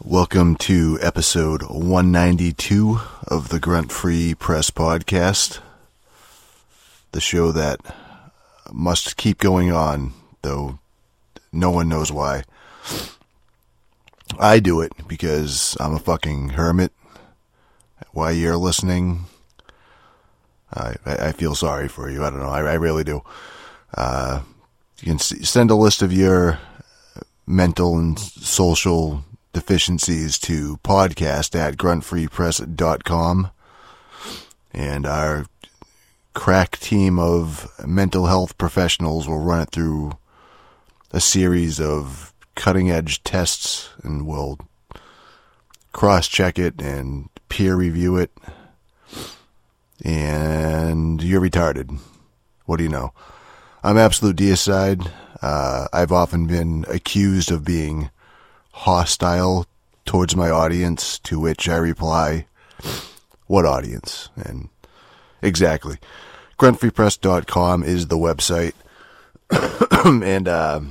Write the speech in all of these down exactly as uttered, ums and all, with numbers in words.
Welcome to episode one ninety-two of the Grunt Free Press Podcast, the show that must keep going on, though no one knows why. I do it because I'm a fucking hermit. Why you're listening, I, I feel sorry for you. I don't know. I, I really do. Uh, you can send a list of your mental and social deficiencies to podcast at grunt free press dot com, and our crack team of mental health professionals will run it through a series of cutting edge tests, and we'll cross check it and peer review it. And you're retarded. What do you know? I'm absolute deicide. Uh, I've often been accused of being hostile towards my audience, to which I reply, what audience? And exactly. grunt free press dot com is the website. and, uh,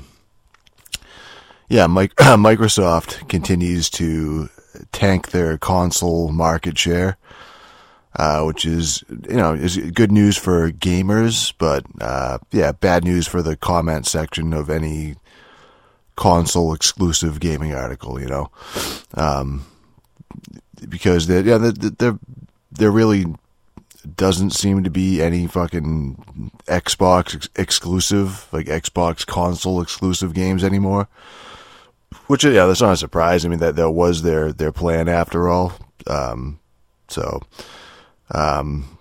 yeah, Mike, Microsoft continues to tank their console market share, uh, which is, you know, is good news for gamers, but, uh, yeah, bad news for the comment section of any console exclusive gaming article, you know, um, because there, yeah, there, there really doesn't seem to be any fucking Xbox ex- exclusive, like Xbox console exclusive games anymore. Which, yeah, that's not a surprise. I mean, that that was their their plan after all. Um, so, um,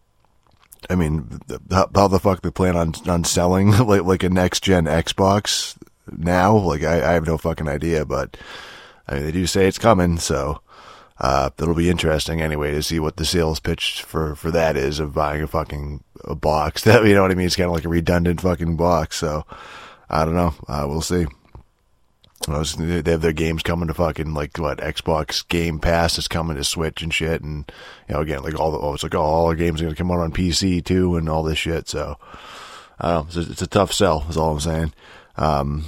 I mean, how, how the fuck they plan on on selling like like a next gen Xbox now? Like, I, I have no fucking idea, but I mean, they do say it's coming, so uh, it'll be interesting anyway to see what the sales pitch for, for that is, of buying a fucking a box. That, you know what I mean? It's kind of like a redundant fucking box. So I don't know. Uh, we'll see. They have their games coming to fucking, like, what, Xbox Game Pass is coming to Switch and shit, and, you know, again, like, all the, oh, it's like, oh, all our games are going to come out on P C, too, and all this shit, so, I don't know, it's a, it's a tough sell, is all I'm saying. Um,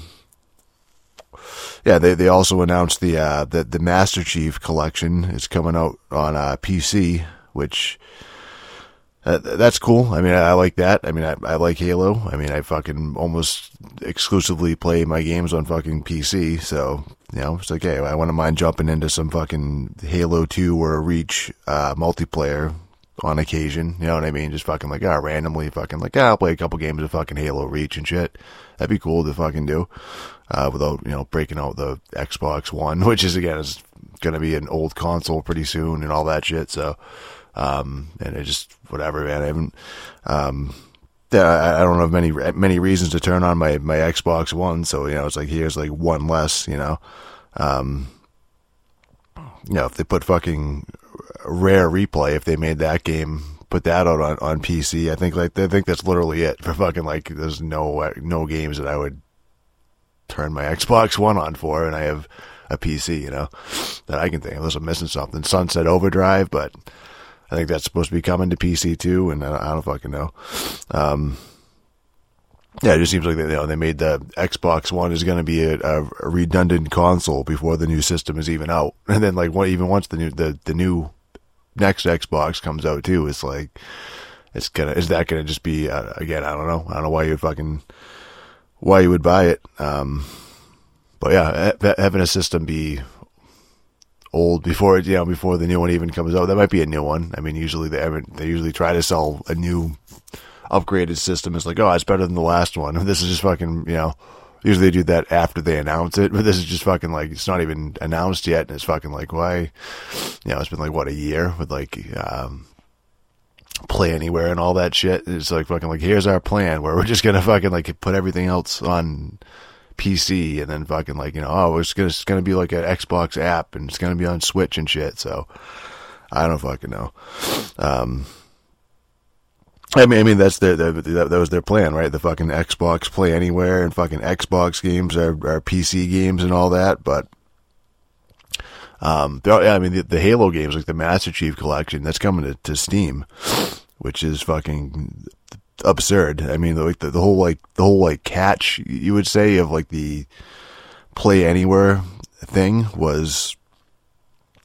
yeah, they, they also announced the, uh, the, the Master Chief Collection is coming out on, uh, P C, which, Uh, that's cool. I mean, I, I like that. I mean, I, I like Halo. I mean, I fucking almost exclusively play my games on fucking P C. So, you know, it's like, hey, I wouldn't mind jumping into some fucking Halo two or Reach, uh, multiplayer on occasion. You know what I mean? Just fucking like, ah, oh, randomly fucking like, ah, I'll play a couple games of fucking Halo Reach and shit. That'd be cool to fucking do, uh, without, you know, breaking out the Xbox One, which is, again, is gonna be an old console pretty soon and all that shit. So, Um, and it just, whatever, man, I haven't, um, I, I don't have many, many reasons to turn on my, my Xbox One. So, you know, it's like, here's like one less, you know, um, you know, if they put fucking Rare Replay, if they made that game, put that out on, on P C, I think like, I think that's literally it for fucking, like, there's no, no games that I would turn my Xbox One on for, and I have a P C, you know, that I can think of. Unless I'm missing something. Sunset Overdrive, but I think that's supposed to be coming to P C too, and I don't, I don't fucking know. Um, yeah, it just seems like they, you know, they made the Xbox One is going to be a, a, a redundant console before the new system is even out, and then like what, even once the new the, the new next Xbox comes out too, it's like it's gonna is that gonna just be uh, again? I don't know. I don't know why you fucking why you would buy it. Um, but yeah, having a system be old before it, you know, before the new one even comes out. That might be a new one. I mean, usually they haven't, they usually try to sell a new upgraded system. It's like, oh, it's better than the last one. This is just fucking, you know, usually they do that after they announce it, but this is just fucking like, it's not even announced yet. And it's fucking like, why, you know, it's been like, what, a year with like, um, Play Anywhere and all that shit. It's like fucking like, here's our plan where we're just going to fucking like put everything else on P C, and then fucking like, you know, oh, it's gonna, it's gonna be like an Xbox app, and it's gonna be on Switch and shit. So I don't fucking know. Um, I mean, I mean that's their, their that, that was their plan, right? The fucking Xbox Play Anywhere and fucking Xbox games are, are P C games and all that. But um, I mean, the, the Halo games, like the Master Chief Collection, that's coming to, to Steam, which is fucking absurd. I mean, like the, the whole like the whole like catch, you would say, of like the Play Anywhere thing was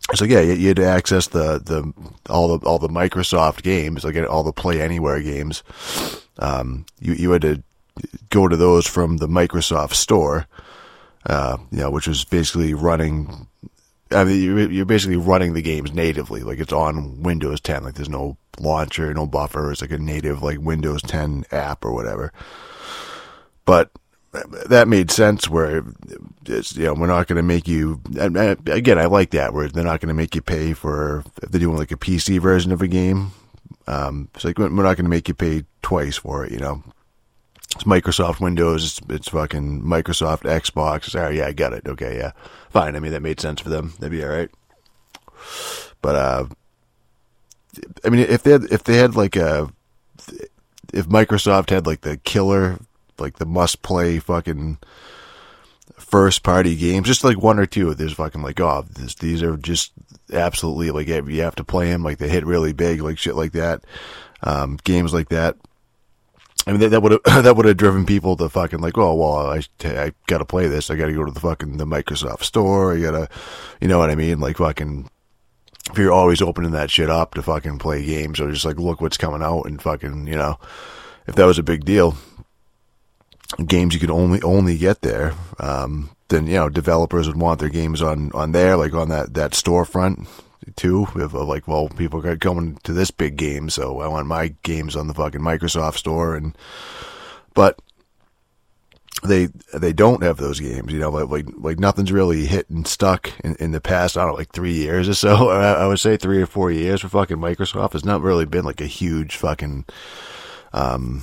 So yeah, you, you had to access the, the all the all the Microsoft games, like all the Play Anywhere games. Um, you you had to go to those from the Microsoft Store, uh, you know, which was basically running. I mean, you're, you're basically running the games natively, like it's on Windows ten. Like there's no launcher, no buffer. It's like a native like Windows ten app or whatever. But that made sense where it's, you know, we're not going to make you, again, I like that where they're not going to make you pay for, if they're doing like a P C version of a game. Um, it's like, we're not going to make you pay twice for it, you know. It's Microsoft Windows, it's, it's fucking Microsoft Xbox. It's, oh, yeah, I got it. Okay, yeah. Fine. I mean, that made sense for them. That'd be all right. But, uh, I mean, if they had, if they had like a, if Microsoft had like the killer, like the must play fucking first party games, just like one or two, there's fucking like, oh, this, these are just absolutely like, you have to play them, like they hit really big, like shit like that. Um, games like that. I mean, that, that would have, that would have driven people to fucking like, oh, well, I, I gotta play this. I gotta go to the fucking, the Microsoft Store. I gotta, you know what I mean? Like fucking, if you're always opening that shit up to fucking play games or just like look what's coming out and fucking, you know, if that was a big deal, games you could only only get there, um, then, you know, developers would want their games on, on there, like on that, that storefront too. If, like, well, people are coming to this big game, so I want my games on the fucking Microsoft Store. And but they they don't have those games, you know, like like, like nothing's really hit and stuck in, in the past, I don't know, like three years or so. I, I would say three or four years for fucking Microsoft. It's not really been like a huge fucking, um,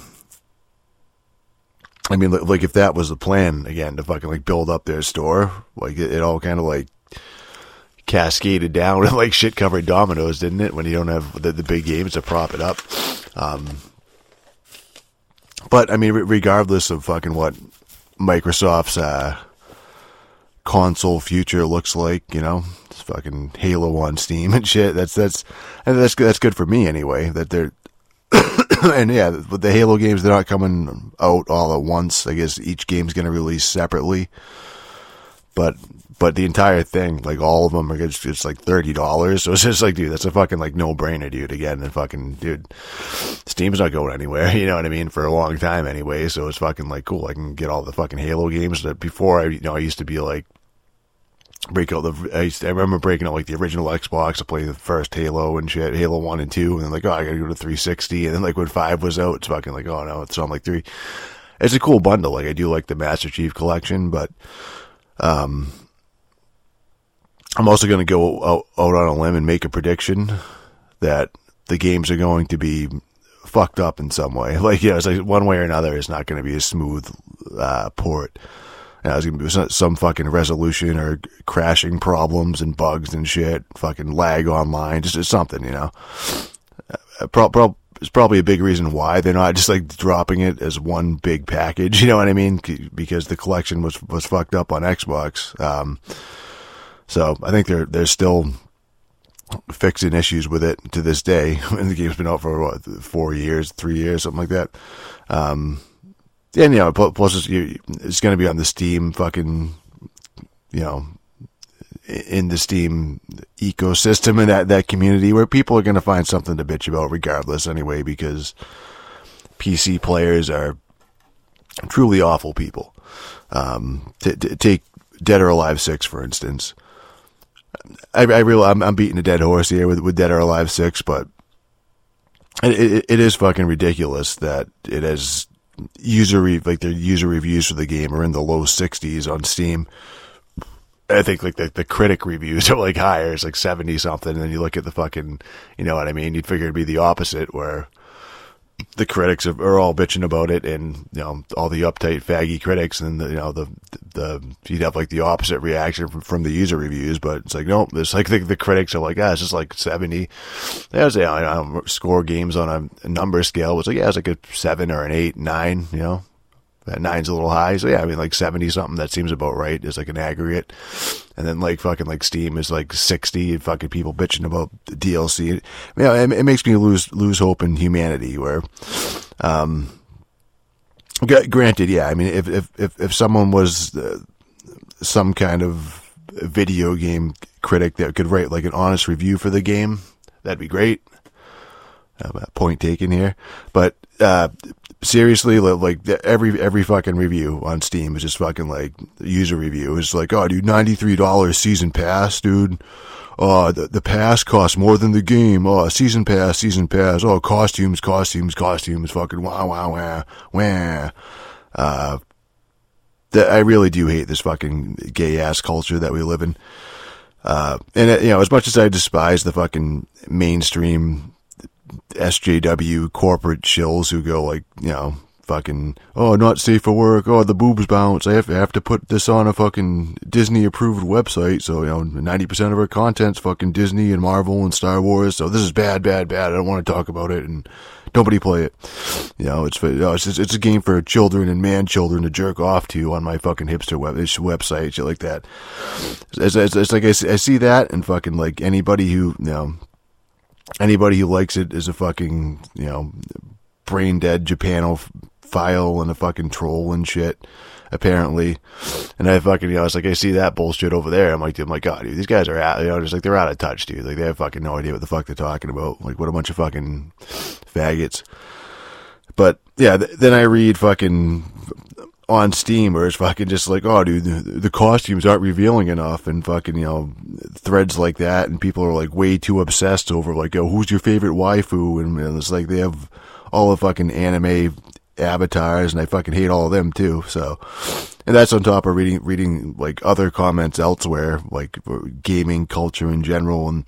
I mean, like if that was the plan again to fucking like build up their store, like it, it all kind of like cascaded down with like shit covered dominoes, didn't it? When you don't have the, the big games to prop it up. Um, but I mean, re- regardless of fucking what Microsoft's uh, console future looks like, you know, it's fucking Halo on Steam and shit. That's that's and that's that's good for me anyway. That they're and yeah, with the Halo games, they're not coming out all at once. I guess each game's going to release separately. But but the entire thing, like all of them, are just, just like thirty dollars. So it's just like, dude, that's a fucking like no brainer, dude. Again, and fucking dude, Steam's not going anywhere. You know what I mean? For a long time anyway. So it's fucking like cool. I can get all the fucking Halo games that before I, you know, I used to be like. Break out the, I, used to, I remember breaking out like the original Xbox to play the first Halo and shit, Halo one and two, and then like, oh, I gotta go to three sixty, and then like when five was out, it's fucking like, oh no, it's on like three. It's a cool bundle, like I do like the Master Chief Collection, but, um, I'm also gonna go out, out on a limb and make a prediction that the games are going to be fucked up in some way. Like, you know, it's like one way or another, it's not gonna be a smooth, uh, port. You know, there's going to be some, some fucking resolution or crashing problems and bugs and shit, fucking lag online, just, just something, you know. Uh, pro- pro- it's probably a big reason why they're not just like dropping it as one big package, you know what I mean? Because the collection was, was fucked up on Xbox. Um, so I think they're, they're still fixing issues with it to this day. And the game's been out for what, four years, three years, something like that. Um, And, you know, plus it's, it's going to be on the Steam fucking, you know, in the Steam ecosystem and that, that community where people are going to find something to bitch about regardless anyway, because P C players are truly awful people. Um, t- t- take Dead or Alive six, for instance. I, I realize I'm, I'm beating a dead horse here with, with Dead or Alive six, but it, it, it is fucking ridiculous that it has, user re- like their user reviews for the game are in the low sixties on Steam. I think like the, the critic reviews are like higher, it's like seventy something, and then you look at the fucking, you know what I mean, you'd figure it'd be the opposite where the critics are, are all bitching about it, and you know, all the uptight faggy critics, and the, you know, the the you'd have like the opposite reaction from, from the user reviews, but it's like nope, it's like the, the critics are like, ah, it's just like seventy. There's a I don't score games on a, a number scale. It's like yeah, it's like a seven or an eight, nine, you know. That nine's a little high, so yeah, I mean like seventy something, that seems about right, is like an aggregate. And then like fucking like Steam is like sixty, and fucking people bitching about the D L C. It, you know, it, it makes me lose lose hope in humanity. Where, um, granted, yeah, I mean if if if, if someone was uh, some kind of video game critic that could write like an honest review for the game, that'd be great. Uh, point taken here. But uh, seriously, like every every fucking review on Steam is just fucking like user review. It's like, oh, dude, ninety-three dollars season pass, dude. Oh, the, the pass costs more than the game. Oh, season pass, season pass. Oh, costumes, costumes, costumes. Fucking wow, wow, wow, wow. Uh, the, I really do hate this fucking gay ass culture that we live in. Uh, and it, you know, as much as I despise the fucking mainstream S J W corporate shills who go like, you know, fucking, oh, not safe for work, oh, the boobs bounce, I have, I have to put this on a fucking Disney approved website, so, you know, ninety percent of our content's fucking Disney and Marvel and Star Wars, so this is bad, bad, bad, I don't want to talk about it, and nobody play it. You know, it's, you know, it's, just, it's a game for children and man children to jerk off to on my fucking hipster web, website, shit like that. It's, it's, it's like I see, I see that, and fucking, like, anybody who, you know, anybody who likes it is a fucking, you know, brain dead Japanophile and a fucking troll and shit, apparently. And I fucking, you know, it's like I see that bullshit over there. I'm like, I'm like, God, dude, these guys are out, you know, just like they're out of touch, dude. Like they have fucking no idea what the fuck they're talking about. Like what a bunch of fucking faggots. But yeah, th- then I read fucking on Steam where it's fucking just like, oh, dude, the, the costumes aren't revealing enough, and fucking, you know, threads like that, and people are like way too obsessed over like, oh, who's your favorite waifu, and, and it's like they have all the fucking anime avatars, and I fucking hate all of them too. So, and that's on top of reading reading like other comments elsewhere, like gaming culture in general, and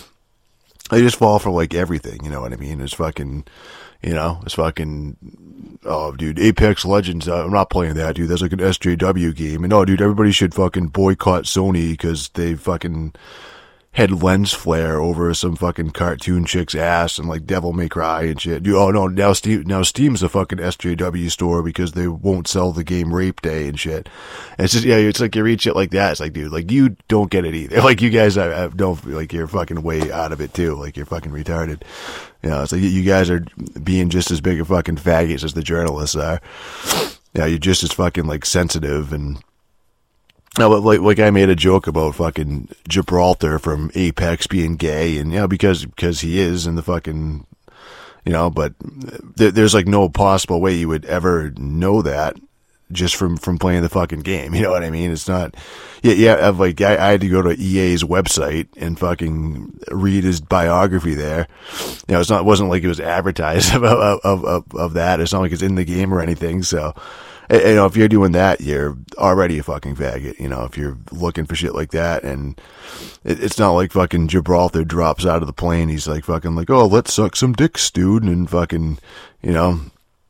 I just fall for like everything, you know what I mean? It's fucking, you know, it's fucking, oh, dude, Apex Legends, uh, I'm not playing that, dude. That's like an S J W game. And, oh, dude, everybody should fucking boycott Sony because they fucking had lens flare over some fucking cartoon chick's ass and, like, Devil May Cry and shit. Dude, oh, no, now Steam, now Steam's a fucking S J W store because they won't sell the game Rape Day and shit. And it's just, yeah, it's like you read shit like that. It's like, dude, like, you don't get it either. Like, you guys I, I don't, like, you're fucking way out of it, too. Like, you're fucking retarded. You know, it's like you guys are being just as big a fucking faggots as the journalists are. Yeah, you're just as fucking, like, sensitive and, no, like, like I made a joke about fucking Gibraltar from Apex being gay, and, you know, because, because he is, and the fucking, you know, but there, there's, like, no possible way you would ever know that just from, from playing the fucking game, you know what I mean? It's not, yeah, yeah, like, I, I had to go to E A's website and fucking read his biography there. You know, it's not, it wasn't like it was advertised of, of, of, of that. It's not like it's in the game or anything, so, you know, if you're doing that, you're already a fucking faggot, you know, if you're looking for shit like that, and it, it's not like fucking Gibraltar drops out of the plane, he's like fucking like, oh, let's suck some dicks, dude, and fucking, you know,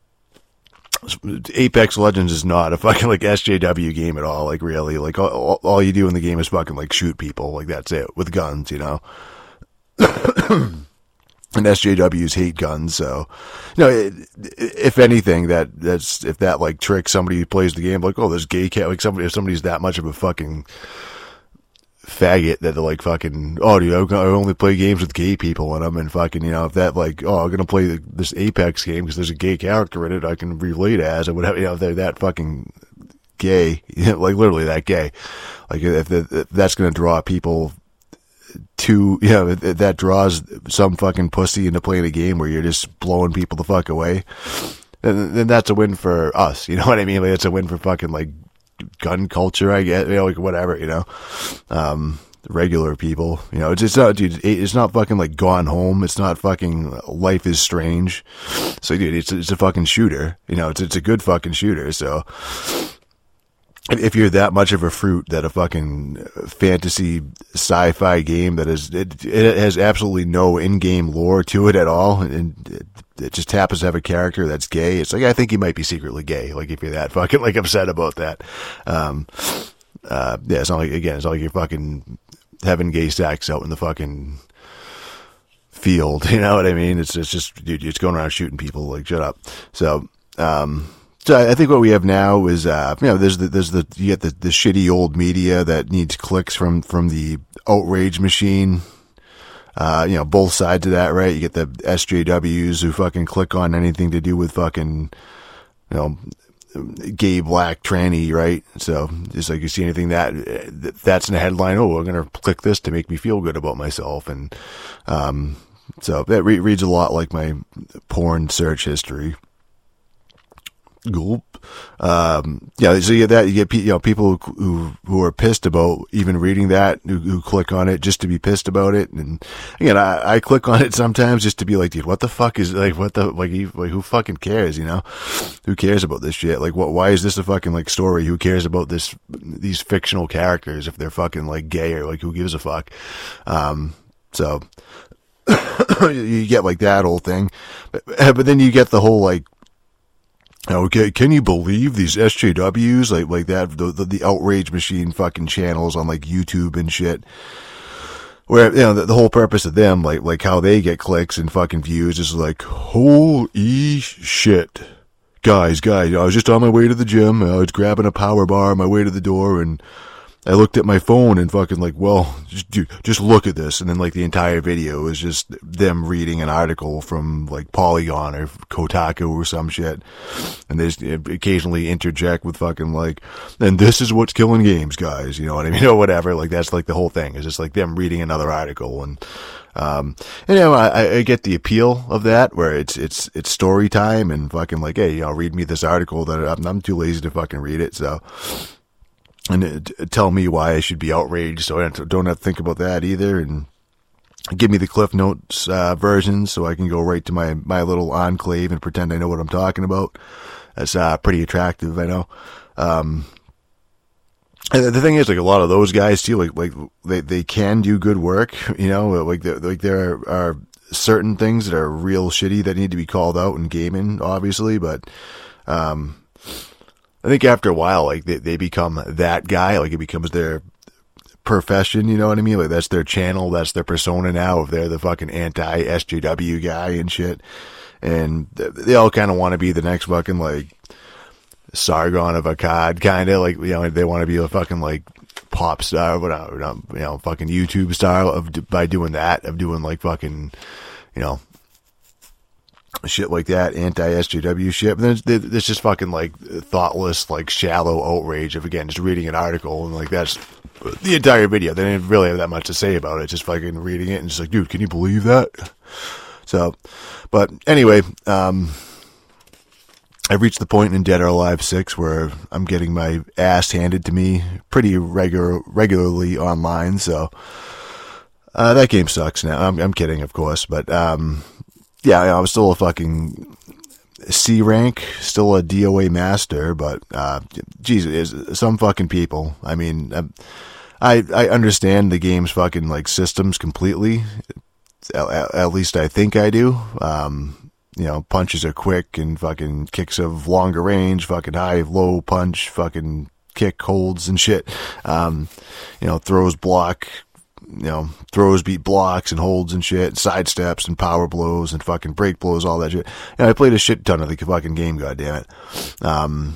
Apex Legends is not a fucking, like, S J W game at all, like, really, like, all, all you do in the game is fucking, like, shoot people, like, that's it, with guns, you know. And S J Ws hate guns, so, you know, it, if anything, that, that's, if that, like, tricks somebody who plays the game, like, oh, there's gay cat, like, somebody, if somebody's that much of a fucking faggot that they're like, fucking, oh, dude, I only play games with gay people in them, and fucking, you know, if that, like, oh, I'm gonna play this Apex game because there's a gay character in it I can relate as, or whatever, you know, if they're that fucking gay, you know, like, literally that gay, like, if, if that's gonna draw people to, you know, that draws some fucking pussy into playing a game where you're just blowing people the fuck away, then, then that's a win for us, you know what I mean? Like, it's a win for fucking, like, gun culture, I guess, you know, like, whatever, you know, um, regular people, you know, it's, it's not, dude, it's not fucking, like, Gone Home, it's not fucking Life is Strange, so, dude, it's, it's a fucking shooter, you know, it's, it's a good fucking shooter, so, if you're that much of a fruit that a fucking fantasy sci-fi game that is, it, it has absolutely no in-game lore to it at all, and it, it just happens to have a character that's gay, it's like, I think he might be secretly gay, like, if you're that fucking, like, upset about that. Um, uh, yeah, it's not like, again, it's not like you're fucking having gay sex out in the fucking field, you know what I mean? It's, it's just, dude, it's going around shooting people, like, shut up. So, um, So I think what we have now is, uh, you know, there's the, there's the, you get the, the shitty old media that needs clicks from, from the outrage machine. Uh, you know, both sides of that, right? You get the S J Ws who fucking click on anything to do with fucking, you know, gay black tranny, right? So just like you see anything that that's in a headline, oh, I'm gonna click this to make me feel good about myself, and um, so that re- reads a lot like my porn search history. Gulp. Um, yeah, so you get that, you get, you know, people who, who are pissed about even reading that, who, who click on it just to be pissed about it. And again, I, I click on it sometimes just to be like, dude, what the fuck is, like, what the, like, like, who fucking cares, you know? Who cares about this shit? Like, what, why is this a fucking, like, story? Who cares about this, these fictional characters if they're fucking, like, gay, or, like, who gives a fuck? Um, so, you get, like, that whole thing. But, but then you get the whole, like, okay, can you believe these S J Ws, like like that, the, the the outrage machine fucking channels on like YouTube and shit, where, you know, the, the whole purpose of them, like like how they get clicks and fucking views is like, holy shit, guys, guys, I was just on my way to the gym, I was grabbing a power bar on my way to the door, and I looked at my phone and fucking like, well, just, dude, just look at this. And then like the entire video is just them reading an article from like Polygon or Kotaku or some shit. And they just occasionally interject with fucking like, and this is what's killing games, guys. You know what I mean? Or whatever. Like that's like the whole thing. It's just like them reading another article. And, um, and you know, I, I get the appeal of that where it's, it's, it's story time and fucking like, hey, you know, read me this article that I'm, I'm too lazy to fucking read it. So, and it, tell me why I should be outraged, so I don't have to think about that either, and give me the Cliff Notes uh, version so I can go right to my, my little enclave and pretend I know what I'm talking about. That's uh, pretty attractive, I know. Um, and the thing is, like, a lot of those guys, too, like, like they, they can do good work, you know, like, like there are certain things that are real shitty that need to be called out in gaming, obviously, but um I think after a while, like, they, they become that guy, like, it becomes their profession, you know what I mean? Like, that's their channel, that's their persona now, if they're the fucking anti-S J W guy and shit. And they all kind of want to be the next fucking, like, Sargon of Akkad, kind of, like, you know, they want to be a fucking, like, pop star, whatever, you know, fucking YouTube star of, by doing that, of doing, like, fucking, you know, shit like that, anti-S J W shit. But then there's just fucking like thoughtless, like shallow outrage of, again, just reading an article and like that's the entire video. They didn't really have that much to say about it. Just fucking reading it and just like, dude, can you believe that? So, but anyway, um, I've reached the point in Dead or Alive six where I'm getting my ass handed to me pretty regular, regularly online. So, uh, that game sucks now. I'm, I'm kidding, of course, but, um, yeah, I was still a fucking C rank, still a D O A master, but, uh, Jesus, some fucking people. I mean, I, I understand the game's fucking, like, systems completely. At, at least I think I do. Um, you know, punches are quick and fucking kicks of longer range, fucking high, low punch, fucking kick holds and shit. Um, you know, throws block, you know, throws beat blocks and holds and shit, side steps and power blows and fucking break blows, all that shit. And I played a shit ton of the fucking game, goddammit. Um,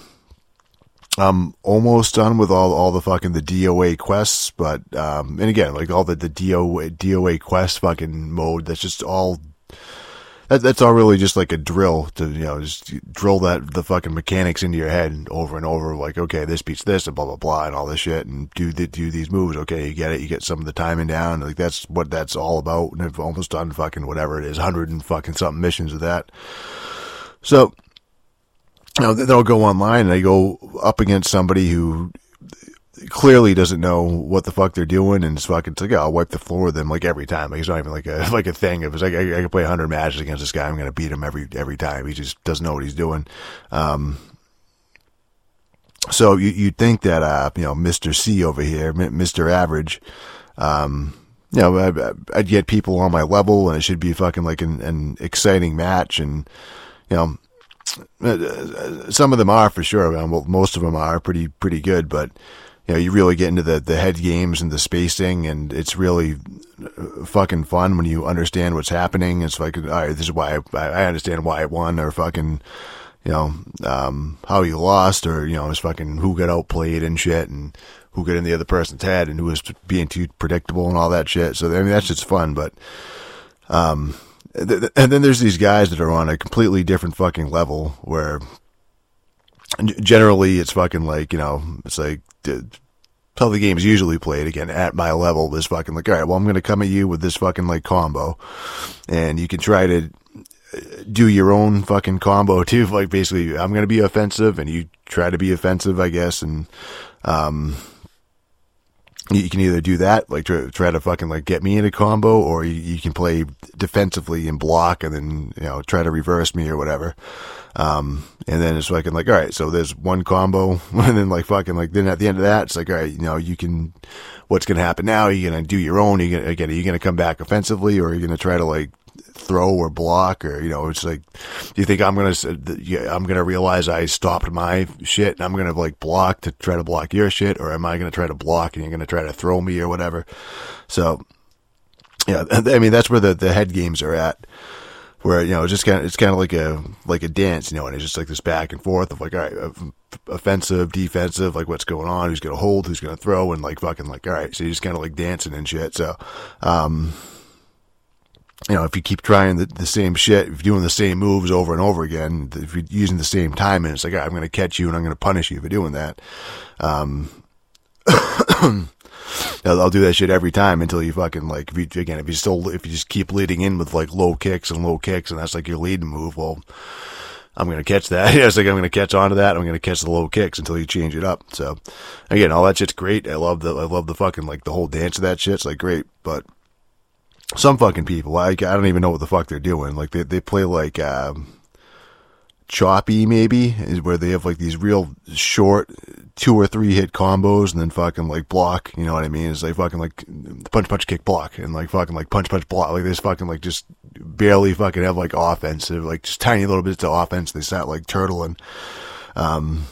I'm almost done with all, all the fucking, the D O A quests, but, um, and again, like all the, the D O A, D O A quest fucking mode, that's just all, that, that's all really just like a drill to, you know, just drill that, the fucking mechanics into your head over and over, like, okay, this beats this and blah, blah, blah, and all this shit, and do the, do these moves, okay, you get it, you get some of the timing down, like, that's what that's all about, and I've almost done fucking whatever it is, hundred and fucking something missions with that. So, you know, they'll go online and they go up against somebody who clearly doesn't know what the fuck they're doing, and it's fucking, it's like, oh, I'll wipe the floor with them, like, every time. Like, it's not even like a, like a thing. If it's like, I, I can play a hundred matches against this guy, I'm gonna beat him every, every time. He just doesn't know what he's doing. Um, so you, you'd think that, uh, you know, Mister C over here, Mister Average, um, you know, I, I'd get people on my level, and it should be fucking like an, an exciting match, and, you know, some of them are for sure. Well, most of them are pretty, pretty good, but, you know, you really get into the, the head games and the spacing, and it's really fucking fun when you understand what's happening. It's like, all right, this is why I, I understand why I won, or fucking, you know, um, how you lost, or, you know, it's fucking who got outplayed and shit, and who got in the other person's head, and who was being too predictable and all that shit. So, I mean, that's just fun, but, um, and then there's these guys that are on a completely different fucking level where, generally it's fucking like, you know, it's like, how the game's usually played, again, at my level, is fucking like, all right, well, I'm going to come at you with this fucking like combo, and you can try to do your own fucking combo too. Like, basically, I'm going to be offensive and you try to be offensive, I guess, and, um, you can either do that, like try, try to fucking like get me in a combo, or you, you can play defensively and block and then, you know, try to reverse me or whatever. Um, and then it's fucking like, all right, so there's one combo, and then like fucking like, then at the end of that, it's like, all right, you know, you can, what's going to happen now? Are you going to do your own? Are you gonna, again, are you going to come back offensively, or are you going to try to like throw or block, or, you know, it's like, do you think I'm going to, I'm going to realize I stopped my shit and I'm going to like block to try to block your shit, or am I going to try to block and you're going to try to throw me or whatever? So, yeah, I mean, that's where the, the head games are at, where, you know, it's just kind of, it's kind of like a, like a dance, you know, and it's just like this back and forth of like, all right, offensive, defensive, like what's going on, who's going to hold, who's going to throw, and like fucking like, all right, so you're just kind of like dancing and shit. So, um, you know, if you keep trying the, the same shit, if you're doing the same moves over and over again, if you're using the same time, and it's like, all right, I'm going to catch you and I'm going to punish you for doing that. Um, I'll do that shit every time until you fucking like, if you, again, if you still, if you just keep leading in with like low kicks and low kicks, and that's like your leading move, well, I'm going to catch that. Yeah, it's like I'm going to catch onto that. I'm going to catch the low kicks until you change it up. So again, all that shit's great. I love the, I love the fucking, like the whole dance of that shit. It's like great, but some fucking people, like, I don't even know what the fuck they're doing. Like, they, they play like, um, choppy, maybe, is where they have like these real short two or three hit combos and then fucking like block, you know what I mean? It's like fucking like punch, punch, kick, block, and like fucking like punch, punch, block. Like, they just fucking like just barely fucking have like offensive, like just tiny little bits of offense. They start like turtling. Um,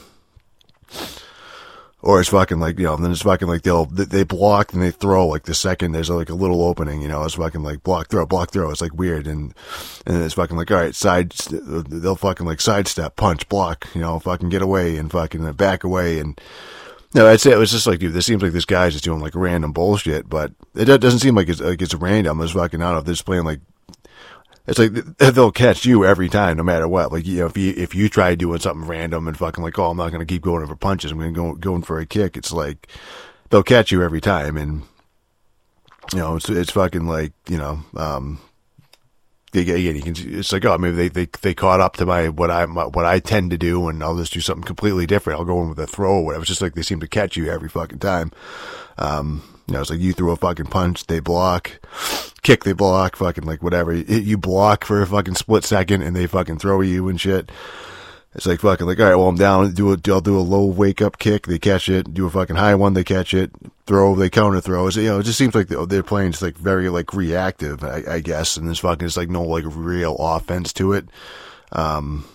Or it's fucking like, you know, then it's fucking like they'll, they block and they throw like the second there's like a little opening, you know, it's fucking like block, throw, block, throw. It's like weird. And, and it's fucking like, all right, side, they'll fucking like sidestep, punch, block, you know, fucking get away and fucking back away. And no, I'd say it was just like, dude, this seems like this guy's just doing like random bullshit, but it doesn't seem like it's, like it's random. It's fucking, I don't know if they're just playing like, it's like they'll catch you every time, no matter what. Like, you know, if you if you try doing something random and fucking like, oh, I'm not going to keep going for punches, I'm going to go going for a kick. It's like they'll catch you every time, and you know, it's it's fucking like, you know, um, again, you can. It's like, oh, maybe they they they caught up to my what I my, what I tend to do, and I'll just do something completely different. I'll go in with a throw or whatever. It's just like they seem to catch you every fucking time. Um, you know, it's like you throw a fucking punch, they block. Kick, they block, fucking like whatever. You block for a fucking split second and they fucking throw you and shit. It's like fucking like, all right, well, I'm down. Do a, I'll do a low wake up kick. They catch it. Do a fucking high one. They catch it. Throw. They counter throw. It's, you know, it just seems like they're playing just like very like reactive, I, I guess. And there's fucking just like no like real offense to it. Um,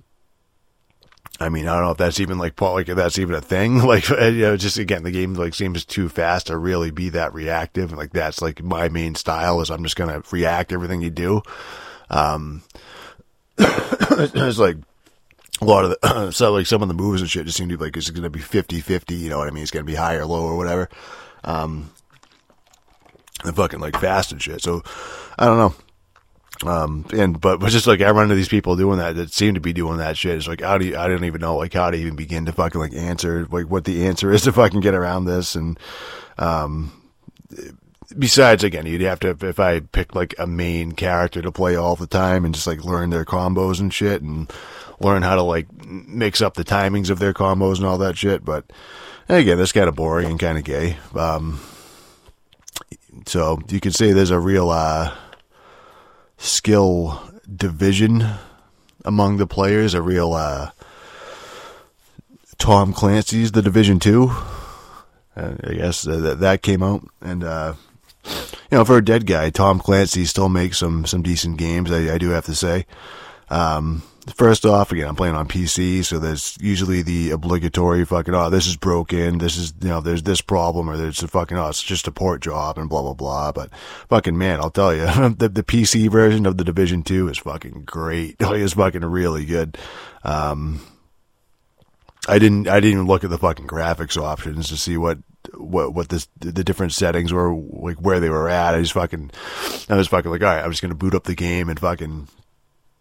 I mean, I don't know if that's even like, like if that's even a thing. Like, you know, just again, the game like seems too fast to really be that reactive. And like, that's like my main style is I'm just going to react everything you do. Um, it's like a lot of the, so like some of the moves and shit just seem to be like, it's going to be fifty fifty, you know what I mean? It's going to be high or low or whatever. Um, and fucking like fast and shit. So I don't know. Um, and, but, but just like, I run into these people doing that, that seem to be doing that shit. It's like, how do you, I don't even know, like, how to even begin to fucking, like, answer, like, what the answer is to fucking get around this. And, um, besides, again, you'd have to, if I picked, like, a main character to play all the time and just, like, learn their combos and shit and learn how to, like, mix up the timings of their combos and all that shit. But, again, that's kind of boring and kind of gay. Um, so you could say there's a real, uh, skill division among the players, a real uh, Tom Clancy's The Division two. Uh, I guess uh, that that came out, and uh, you know, for a dead guy, Tom Clancy still makes some some decent games. I, I do have to say. Um, First off, again, I'm playing on P C, so there's usually the obligatory fucking, oh, this is broken, this is, you know, there's this problem, or there's a fucking, oh, it's just a port job, and blah, blah, blah. But fucking, man, I'll tell you, the, the P C version of The Division two is fucking great. It's fucking really good. Um, I didn't, I didn't even look at the fucking graphics options to see what, what, what this, the different settings were, like where they were at. I just fucking, I was fucking like, all right, I'm just gonna boot up the game and fucking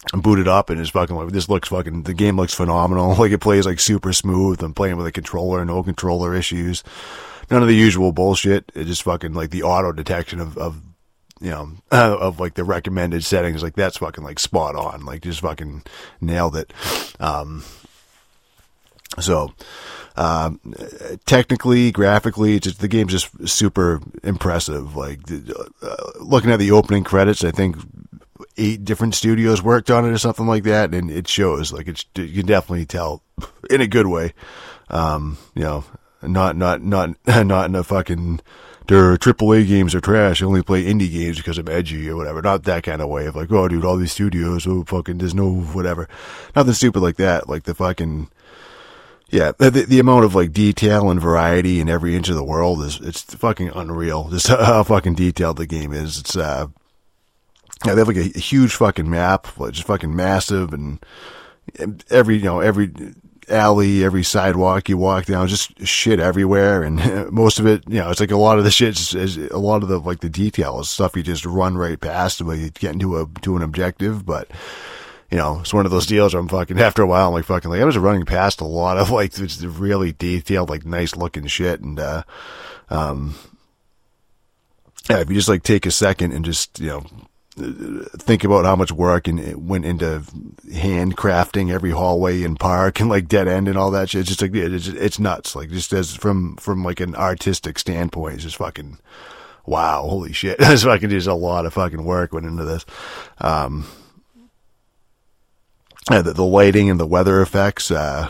and boot it up, and it's fucking like, this looks fucking, the game looks phenomenal. Like, it plays like super smooth. I'm playing with a controller, no controller issues. None of the usual bullshit. It just fucking like the auto detection of, of you know, uh, of like the recommended settings. Like, that's fucking like spot on. Like, just fucking nailed it. Um, so, um, technically, graphically, just the game's just super impressive. Like, uh, looking at the opening credits, I think eight different studios worked on it or something like that, and it shows. Like, it's, you can definitely tell in a good way. Um, you know, not not not not in a fucking their triple A games are trash. I only play indie games because I'm edgy or whatever. Not that kind of way of like, oh, dude, all these studios, oh, fucking, there's no whatever. Nothing stupid like that. Like the fucking, yeah, the, the amount of like detail and variety in every inch of the world is, it's fucking unreal. Just how fucking detailed the game is. It's, uh, yeah, they have like a, a huge fucking map, like just fucking massive, and every, you know, every alley, every sidewalk you walk down, just shit everywhere, and most of it, you know, it's like a lot of the shit is, is a lot of the like the detail is stuff you just run right past when you get into a to an objective. But you know, it's one of those deals where I'm fucking, after a while, I'm like fucking like I was running past a lot of like just really detailed, like nice looking shit, and uh, um, yeah, if you just like take a second and just, you know, think about how much work and it went into handcrafting every hallway and park and like dead end and all that shit. It's just like, it's, it's nuts. Like, just as from, from like an artistic standpoint, it's just fucking, wow, holy shit. It's fucking, there's a lot of fucking work went into this. Um, the, the lighting and the weather effects, uh,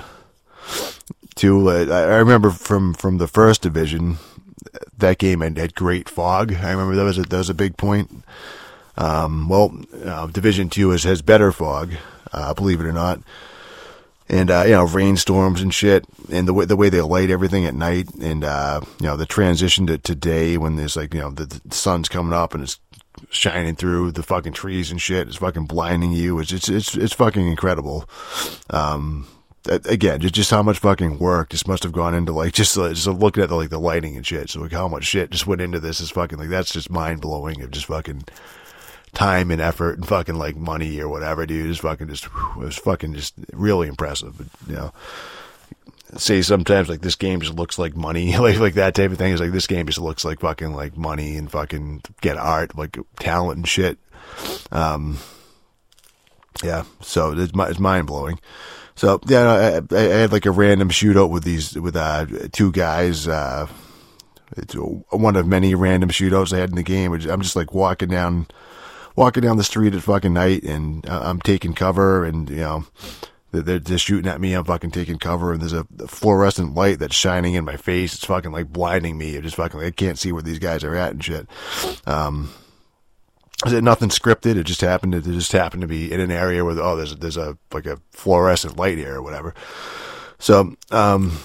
too. Uh, I remember from, from the first Division, that game had, had great fog. I remember that was a, that was a big point. Um, well, uh, Division two is, has better fog, uh, believe it or not. And, uh, you know, rainstorms and shit, and the way, the way they light everything at night, and, uh, you know, the transition to today when there's like, you know, the, the sun's coming up and it's shining through the fucking trees and shit. It's fucking blinding you. It's, it's, it's, it's fucking incredible. Um, again, just, just how much fucking work just must have gone into like, just, uh, just looking at the, like the lighting and shit. So like how much shit just went into this is fucking like, that's just mind blowing of just fucking time and effort and fucking like money or whatever, dude. It's fucking just, whew, it was fucking just really impressive. But, you know, say sometimes like this game just looks like money, like, like that type of thing. It's like this game just looks like fucking like money and fucking get art, like talent and shit. Um, yeah, so it's, it's mind blowing. So yeah, I, I had like a random shootout with these, with, uh, two guys, uh, it's one of many random shootouts I had in the game. I'm just like walking down, walking down the street at fucking night, and I'm taking cover, and, you know, they're just shooting at me. I'm fucking taking cover, and there's a fluorescent light that's shining in my face. It's fucking like blinding me. It's just fucking, I can't see where these guys are at and shit. Um, nothing scripted. It just happened to, it just happened to be in an area where, oh, there's, there's a, like a fluorescent light here or whatever. So, um,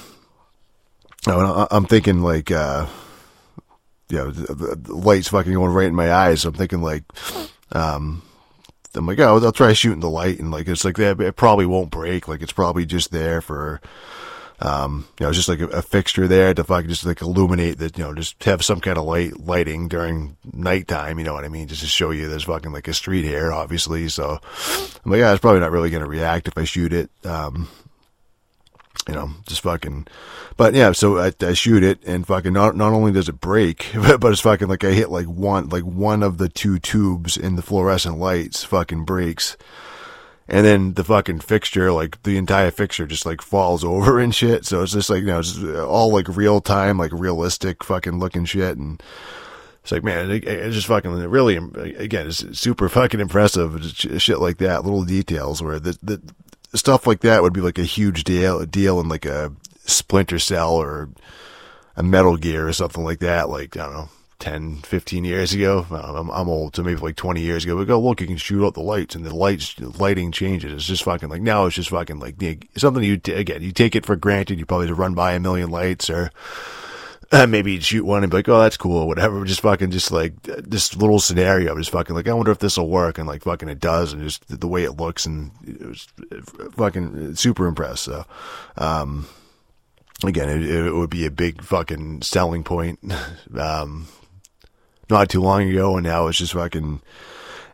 I'm thinking like, uh, you know, the, the light's fucking going right in my eyes. So I'm thinking like, um, I'm like, oh, I'll try shooting the light, and like, it's like that, it probably won't break. Like, it's probably just there for, um, you know, it's just like a, a fixture there to fucking just like illuminate that, you know, just have some kind of light lighting during nighttime. You know what I mean? Just to show you there's fucking like a street here, obviously. So I'm like, yeah, it's probably not really going to react if I shoot it. Um, you know, just fucking, but yeah, so I, I shoot it, and fucking not, not only does it break, but, but it's fucking like I hit like one, like one of the two tubes in the fluorescent lights fucking breaks. And then the fucking fixture, like the entire fixture just like falls over and shit. So it's just like, you know, it's all like real time, like realistic fucking looking shit. And it's like, man, it, it's just fucking really, again, it's super fucking impressive. Shit like that, little details where the, the, stuff like that would be like a huge deal, deal in like a Splinter Cell or a Metal Gear or something like that. Like, I don't know, ten, fifteen years ago. I'm, I'm old, so maybe like twenty years ago. We go, look, you can shoot out the lights, and the lights, lighting changes. It's just fucking like, now it's just fucking like something you, again, you take it for granted. You probably just run by a million lights, or uh, maybe you'd shoot one and be like, oh, that's cool, or whatever. Just fucking, just like this little scenario. Just fucking like, I wonder if this will work, and like fucking it does, and just the way it looks, and it was fucking super impressed. So, um, again, it, it would be a big fucking selling point. um, not too long ago, and now it's just fucking,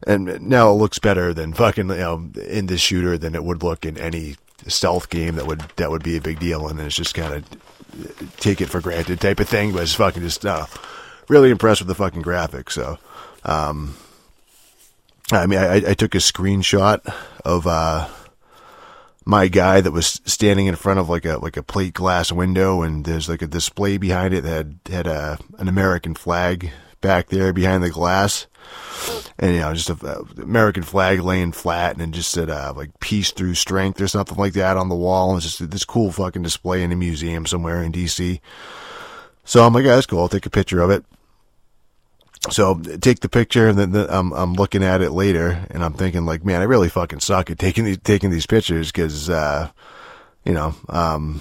And now it looks better than fucking, you know, in this shooter than it would look in any stealth game that would that would be a big deal. And then it's just kind of take it for granted type of thing. But it's fucking just uh, really impressed with the fucking graphics. So, um, I mean, I, I took a screenshot of uh, my guy that was standing in front of like a like a plate glass window, and there's like a display behind it that had had a an American flag back there behind the glass. And, you know, just a uh, American flag laying flat, and it just said, uh, like, peace through strength or something like that on the wall. It's just this cool fucking display in a museum somewhere in D C. So I'm like, yeah, that's cool. I'll take a picture of it. So take the picture, and then the, I'm, I'm looking at it later, and I'm thinking, like, man, I really fucking suck at taking these, taking these pictures, because, uh, you know, um,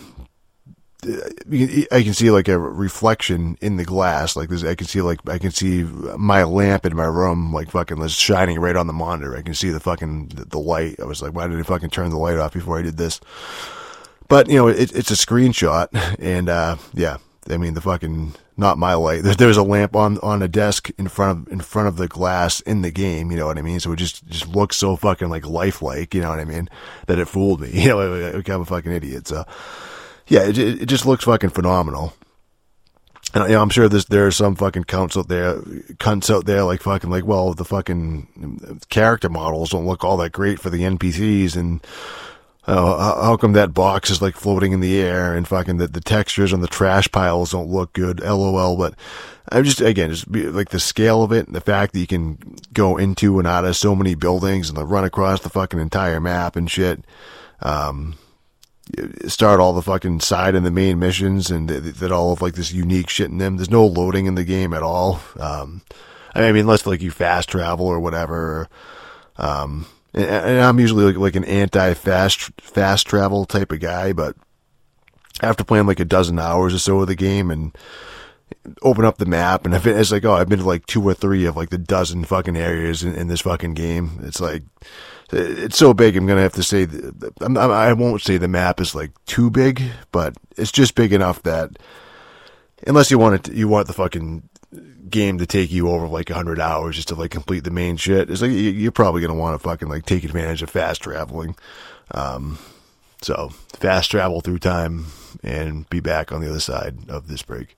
I can see like a reflection in the glass. Like this, I can see like, I can see my lamp in my room, like fucking just shining right on the monitor. I can see the fucking, the light. I was like, why did I fucking turn the light off before I did this? But, you know, it, it's a screenshot, and, uh, yeah, I mean, the fucking, not my light. There, there's a lamp on, on a desk in front of, in front of the glass in the game, you know what I mean? So it just, just looks so fucking like lifelike, you know what I mean? That it fooled me. You know, like, I'm a fucking idiot, so. Yeah, it, it just looks fucking phenomenal. And, you know, I'm sure there's, there are some fucking cunts out there, cunts out there like fucking like, well, the fucking character models don't look all that great for the N P Cs, and uh, how, how come that box is like floating in the air, and fucking the, the textures on the trash piles don't look good, lol. But I'm just, again, just be, like the scale of it, and the fact that you can go into and out of so many buildings and run across the fucking entire map and shit. Um, start all the fucking side and the main missions, and that all of like this unique shit in them. There's no loading in the game at all. Um, I mean, unless like you fast travel or whatever. Um, and, and I'm usually like, like an anti-fast fast travel type of guy, but after playing like a dozen hours or so of the game and open up the map, and it's like, oh, I've been to like two or three of like the dozen fucking areas in, in this fucking game. It's like, it's so big, I'm going to have to say, that, I won't say the map is like too big, but it's just big enough that unless you want it, you want the fucking game to take you over like a hundred hours just to like complete the main shit. It's like, you're probably going to want to fucking like take advantage of fast traveling. Um, so fast travel through time and be back on the other side of this break.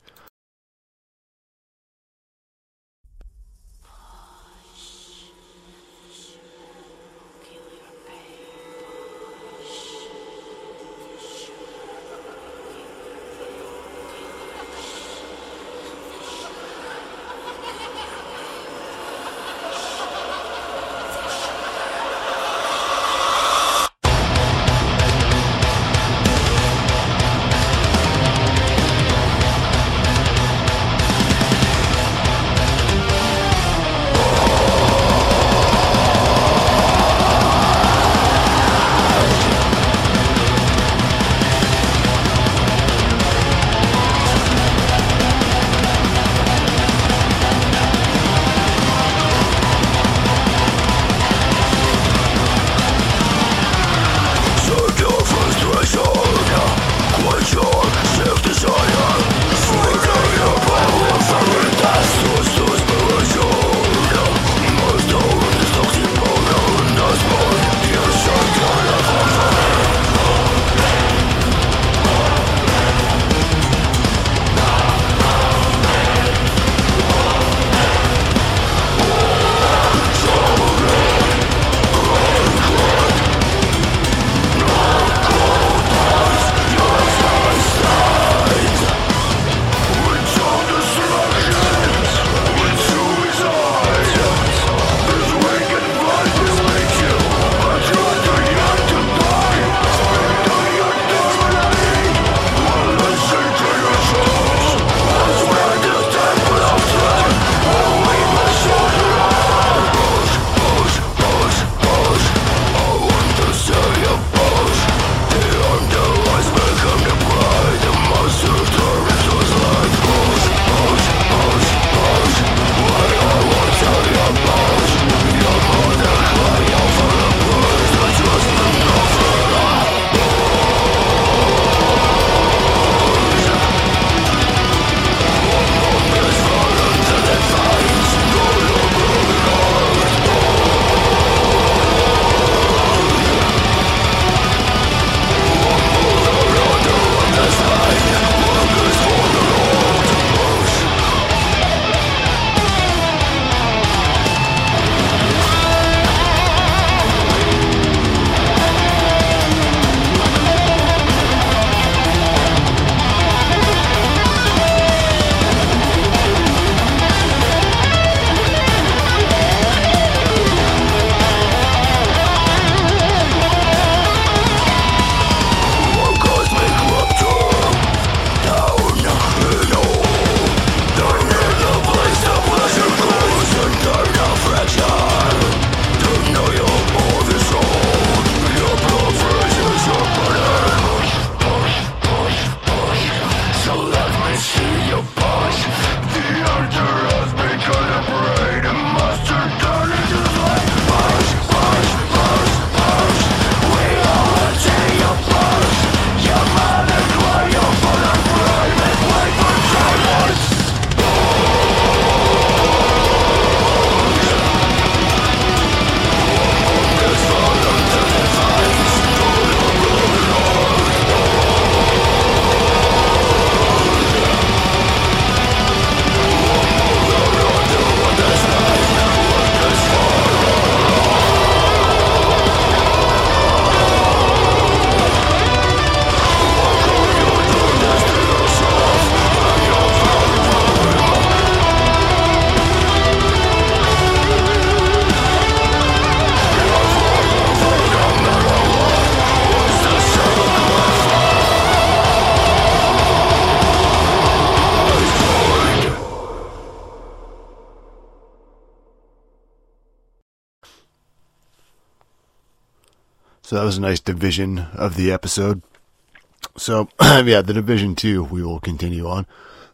So that was a nice division of the episode. So, yeah, the division two, we will continue on.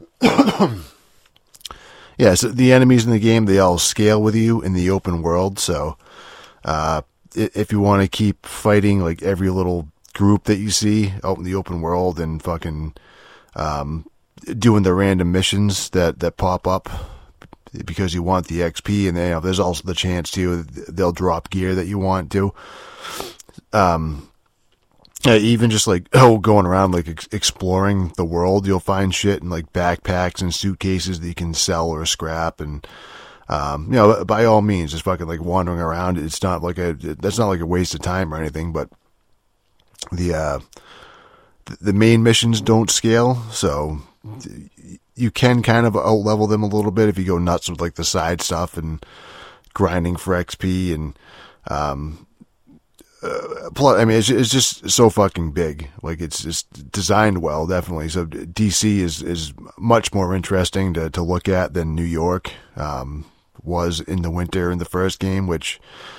Yeah, so the enemies in the game, they all scale with you in the open world. So, uh, if you want to keep fighting like every little group that you see out in the open world and fucking, um, doing the random missions that, that pop up because you want the X P, and then, you know, there's also the chance too, they'll drop gear that you want to. Um, yeah, even just like, oh, going around, like ex- exploring the world, you'll find shit in like backpacks and suitcases that you can sell or scrap. And, um, you know, by all means, just fucking like wandering around. It's not like a, that's not like a waste of time or anything, but the, uh, the main missions don't scale. So you can kind of out level them a little bit if you go nuts with like the side stuff and grinding for X P and, um, Uh, plus, I mean, it's, it's just so fucking big. Like, it's just designed well, definitely. So D C is, is much more interesting to, to look at than New York, um, was in the winter in the first game, which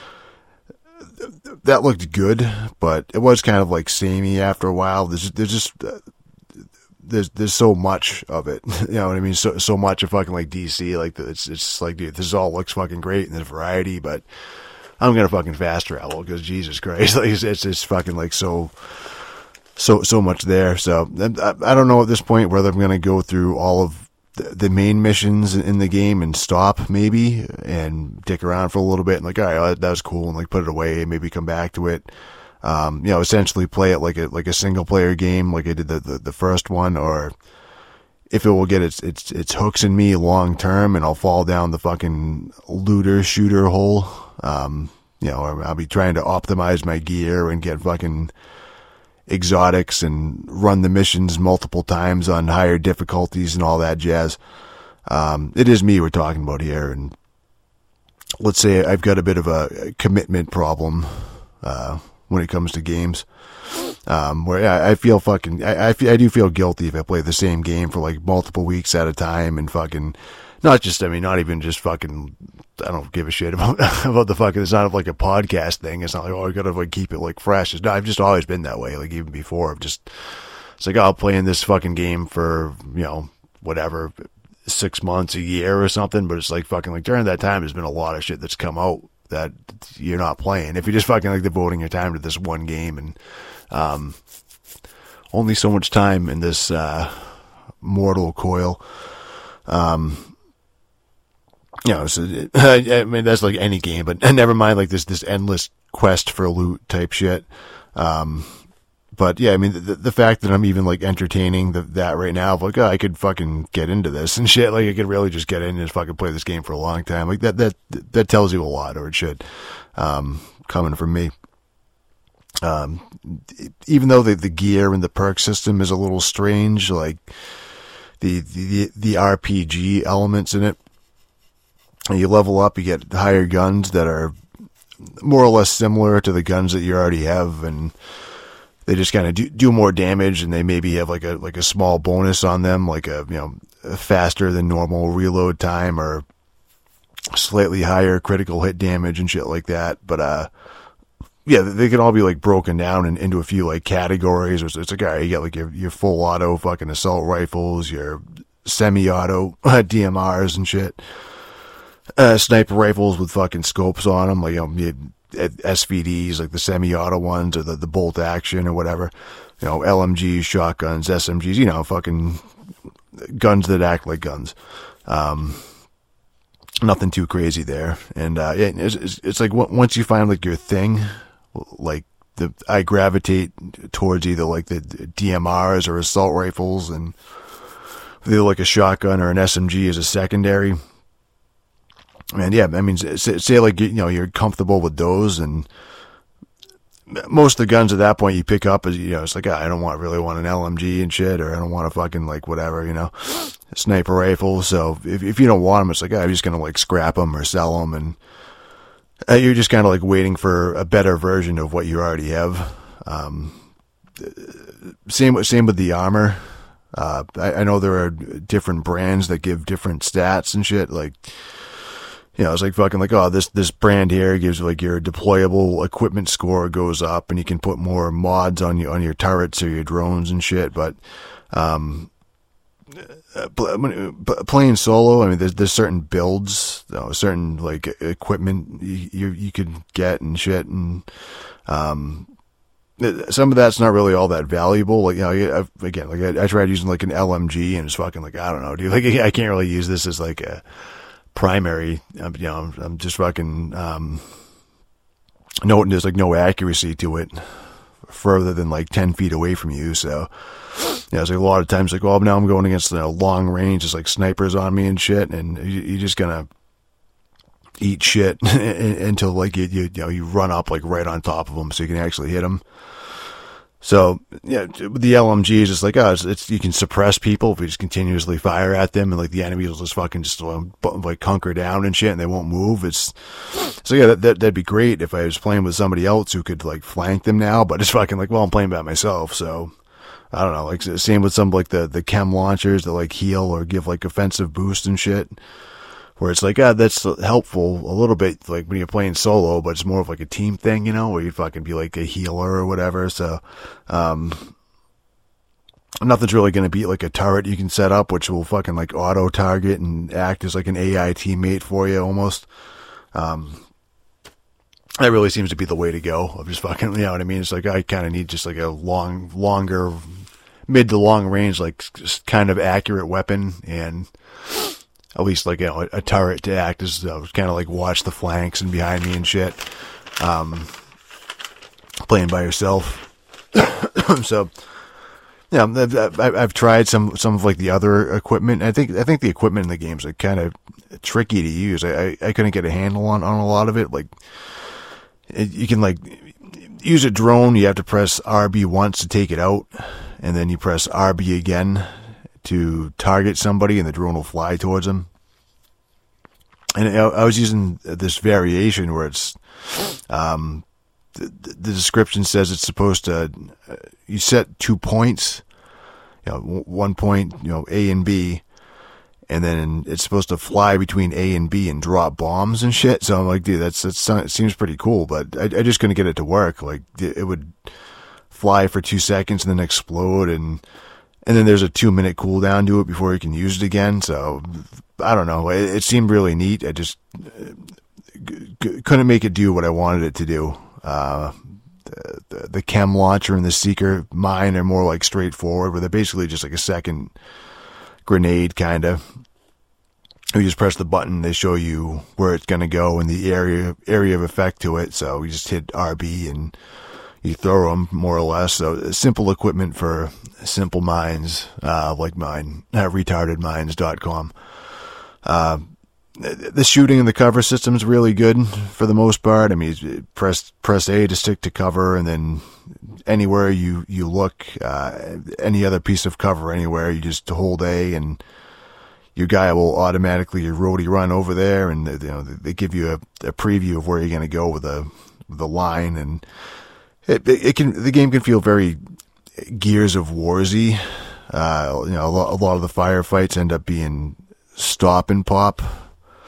that looked good, but it was kind of like samey after a while. There's, there's just, uh, there's, there's so much of it. You know what I mean? So, so much of fucking like D C, like it's, it's like, dude, this all looks fucking great and there's variety, but I'm gonna fucking fast travel because Jesus Christ, like it's, it's just fucking like so, so, so much there. So I, I don't know at this point whether I'm gonna go through all of the, the main missions in the game and stop maybe and dick around for a little bit and like, all right, that was cool, and like put it away and maybe come back to it. Um, you know, essentially play it like a like a single player game, like I did the, the, the first one, or if it will get its its its hooks in me long term, and I'll fall down the fucking looter shooter hole. Um, you know, I'll be trying to optimize my gear and get fucking exotics and run the missions multiple times on higher difficulties and all that jazz. Um, it is me we're talking about here, and let's say I've got a bit of a commitment problem uh, when it comes to games. Um, where yeah, I feel fucking, I, I, feel, I do feel guilty if I play the same game for like multiple weeks at a time and fucking, not just, I mean, not even just fucking, I don't give a shit about, about the fucking, it's not like a podcast thing. It's not like, oh, I gotta like keep it like fresh. It's not, I've just always been that way. Like even before, I've just, it's like, oh, I'll play in this fucking game for, you know, whatever, six months, a year or something. But it's like fucking like during that time, there's been a lot of shit that's come out that you're not playing. If you're just fucking like devoting your time to this one game, and, um, only so much time in this, uh, mortal coil. Um, you know, so, I mean, that's like any game, but never mind like this, this endless quest for loot type shit. Um, but yeah, I mean, the, the fact that I'm even like entertaining the, that right now, like, oh, I could fucking get into this and shit. Like I could really just get in and just fucking play this game for a long time. Like that, that, that tells you a lot, or it should, um, coming from me. Um, even though the, the gear and the perk system is a little strange, like the, the, the R P G elements in it, and you level up, you get higher guns that are more or less similar to the guns that you already have, and they just kind of do, do more damage, and they maybe have like a, like a small bonus on them, like a, you know, a faster than normal reload time or slightly higher critical hit damage and shit like that. But, uh, yeah, they can all be like broken down in, into a few like categories. It's, it's like, all right, you got like your, your full auto fucking assault rifles, your semi-auto uh, D M Rs and shit, uh, sniper rifles with fucking scopes on them, like, you know, you, S V Ds, like the semi-auto ones or the, the bolt action or whatever, you know, L M Gs, shotguns, S M Gs, you know, fucking guns that act like guns. Um, nothing too crazy there. And, uh, yeah, it's, it's, it's like once you find like your thing, like the, I gravitate towards either like the D M Rs or assault rifles, and either like a shotgun or an S M G as a secondary. And yeah, I mean, say, say like, you know, you're comfortable with those, and most of the guns at that point you pick up is, you know, it's like, I don't want really want an L M G and shit, or I don't want a fucking like whatever, you know, sniper rifle. So if if you don't want them, it's like, oh, I'm just gonna like scrap them or sell them, and uh, you're just kind of like waiting for a better version of what you already have. Um, same same with the armor. Uh, I, I know there are different brands that give different stats and shit, like. You know, it's like fucking like, oh, this, this brand here gives like your deployable equipment score goes up, and you can put more mods on your, on your turrets or your drones and shit. But, um, playing solo, I mean, there's, there's certain builds, you know, certain like equipment you, you, you could get and shit. And, um, some of that's not really all that valuable. Like, you know, I've, again, like I, I tried using like an L M G, and it's fucking like, I don't know, dude, like I can't really use this as like a primary. You know, I'm, I'm just fucking, um, no, there's like no accuracy to it further than like ten feet away from you. So, yeah, it's like a lot of times like, well, now I'm going against, you know, long range, it's like snipers on me and shit, and you, you're just gonna eat shit until like you, you, you know, you run up like right on top of them so you can actually hit them. So, yeah, with the L M G is just like, oh, it's, it's, you can suppress people if you just continuously fire at them, and like the enemies will just fucking just like hunker down and shit, and they won't move. It's, so yeah, that, that, that'd be great if I was playing with somebody else who could like flank them now, but it's fucking like, well, I'm playing by myself, so I don't know, like same with some like the, the chem launchers that like heal or give like offensive boost and shit. Where it's like, ah, that's helpful a little bit, like when you're playing solo, but it's more of like a team thing, you know, where you fucking be like a healer or whatever. So, um, nothing's really going to beat like a turret you can set up, which will fucking like auto target and act as like an A I teammate for you almost. Um, that really seems to be the way to go. Of just fucking, you know what I mean? It's like, I kind of need just like a long, longer, mid to long range, like just kind of accurate weapon, and at least like, you know, a, a turret to act as uh, kind of like watch the flanks and behind me and shit. Um, playing by yourself. So, yeah, I've, I've tried some, some of like the other equipment. I think, I think the equipment in the game's like kind of tricky to use. I, I, I couldn't get a handle on, on a lot of it. Like, it, you can like use a drone. You have to press R B once to take it out, and then you press R B again to target somebody, and the drone will fly towards them. And I, I was using this variation where it's, um, the, the description says it's supposed to, uh, you set two points, you know, one point, you know, A and B, and then it's supposed to fly between A and B and drop bombs and shit. So I'm like, dude, that's, that's it seems pretty cool, but I, I just couldn't get it to work. Like, it would fly for two seconds and then explode, and And then there's a two minute cooldown to it before you can use it again. So I don't know. It, it seemed really neat. I just g- g- couldn't make it do what I wanted it to do. Uh, the, the, the chem launcher and the seeker mine are more like straightforward, where they're basically just like a second grenade kind of. You just press the button, they show you where it's going to go and the area, area of effect to it. So you just hit R B and you throw them, more or less. So simple equipment for simple minds, uh, like mine, uh, retarded minds dot com. Uh, the shooting and the cover system is really good for the most part. I mean, press, press A to stick to cover, and then anywhere you, you look, uh, any other piece of cover anywhere, you just hold A, and your guy will automatically, your roadie, run over there, and you know, they give you a, a preview of where you're going to go with a, with a line, and It, it can, the game can feel very Gears of Warsy. Uh, you know, a lot, a lot of the firefights end up being stop and pop.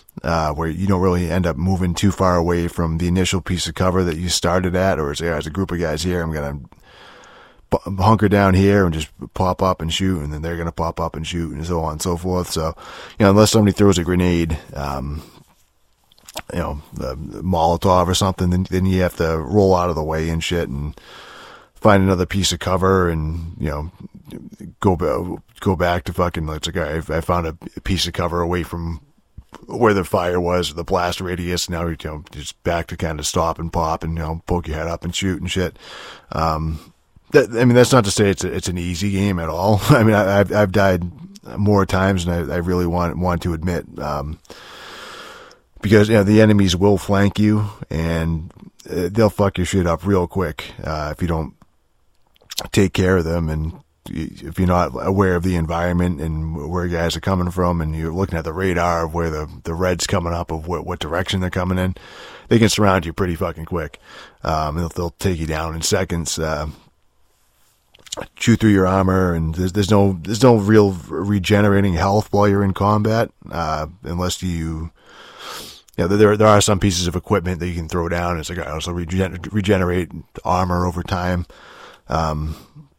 uh, where you don't really end up moving too far away from the initial piece of cover that you started at, or say, as a group of guys here, I'm going to hunker down here and just pop up and shoot, and then they're going to pop up and shoot, and so on and so forth. So, you know, unless somebody throws a grenade, um, you know, the Molotov or something, then, then you have to roll out of the way and shit and find another piece of cover and, you know, go, go back to fucking, like, it's like, all right, I found a piece of cover away from where the fire was, the blast radius. Now, you know, just back to kind of stop and pop and, you know, poke your head up and shoot and shit. Um, that, I mean, that's not to say it's a, it's an easy game at all. I mean, I, I've, I've died more times than I, I really want, want to admit. Um, because, you know, the enemies will flank you and uh, they'll fuck your shit up real quick, uh, if you don't take care of them, and if you're not aware of the environment and where guys are coming from, and you're looking at the radar of where the, the red's coming up, of what, what direction they're coming in, they can surround you pretty fucking quick. Um, they'll, they'll take you down in seconds, uh, chew through your armor, and there's, there's no, there's no real regenerating health while you're in combat, uh, unless you, you know, there, there are some pieces of equipment that you can throw down. It's like, I also regen- regenerate armor over time. Um,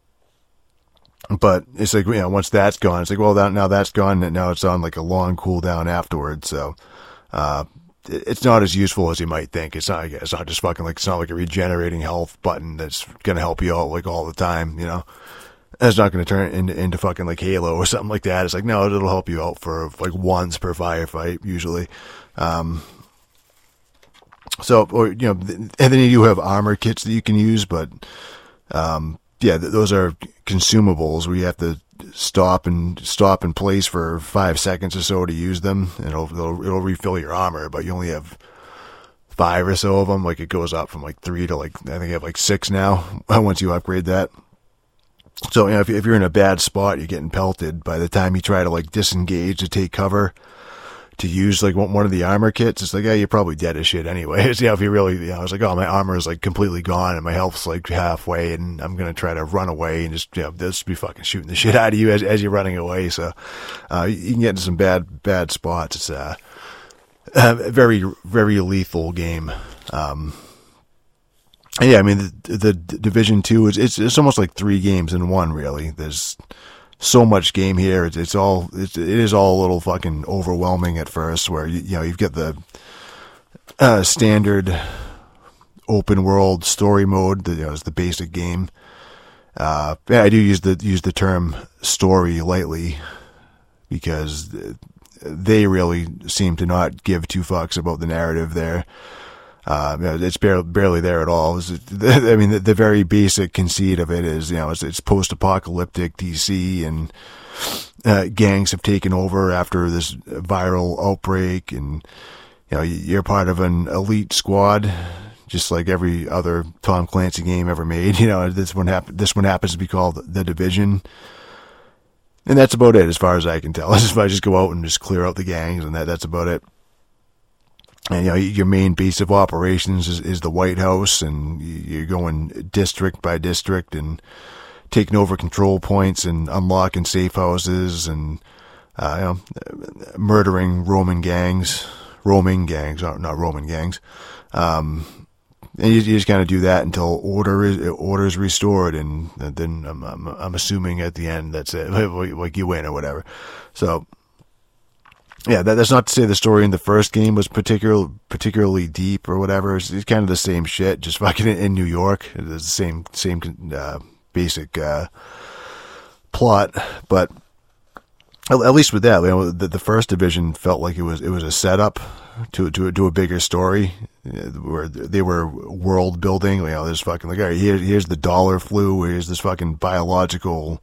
but it's like, you know, once that's gone, it's like, well, that, now that's gone, and now it's on like a long cooldown afterwards. So, uh, it's not as useful as you might think. It's not, it's not just fucking like, it's not like a regenerating health button that's going to help you out like all the time, you know. It's not going to turn into, into fucking like Halo or something like that. It's like, no, it'll help you out for like once per firefight, usually. Um, so, or, you know, and then you do have armor kits that you can use, but, um, yeah, th- those are consumables where you have to stop and stop in place for five seconds or so to use them, and it'll, it'll, it'll refill your armor, but you only have five or so of them. Like, it goes up from like three to like, I think you have like six now once you upgrade that. So, you know, if, if you're in a bad spot, you're getting pelted. By the time you try to like disengage to take cover to use like one of the armor kits, it's like, yeah, you're probably dead as shit anyways. You know, if you really, you know, I was like, oh, my armor is like completely gone and my health's like halfway, and I'm going to try to run away and just, you know, just be fucking shooting the shit out of you as, as you're running away. So, uh, you can get into some bad, bad spots. It's, uh, a very, very lethal game. Um, yeah, I mean, the, the Division two is, it's, it's almost like three games in one, really. There's so much game here. It's, it's all, it's, it is all a little fucking overwhelming at first, where, you, you know, you've got the, uh, standard open world story mode that, you know, is the basic game. Uh, yeah, I do use the, use the term story lightly, because they really seem to not give two fucks about the narrative there. Uh, you know, it's barely, barely there at all. It's, I mean, the, the very basic conceit of it is, you know, it's, it's post-apocalyptic D C, and uh, gangs have taken over after this viral outbreak, and, you know, you're part of an elite squad, just like every other Tom Clancy game ever made. You know, this one happen, this one happens to be called The Division. And that's about it, as far as I can tell. If I just go out and just clear out the gangs, and that, that's about it. And, you know, your main base of operations is, is the White House, and you're going district by district and taking over control points and unlocking safe houses and, uh, you know, murdering Roman gangs, roaming gangs, not, not Roman gangs. Um, and you, you just kind of do that until order is, order is restored, and then I'm, I'm, I'm assuming at the end that's it, like you win or whatever. So, yeah, that, that's not to say the story in the first game was particular, particularly deep or whatever. It's, it's kind of the same shit, just fucking in, in New York. It's the same, same, uh, basic, uh, plot. But at, at least with that, you know, the, the first Division felt like it was, it was a setup to, to, to a bigger story, where they were world building. You know, there's fucking like, all right, here, here's the dollar flu, here's this fucking biological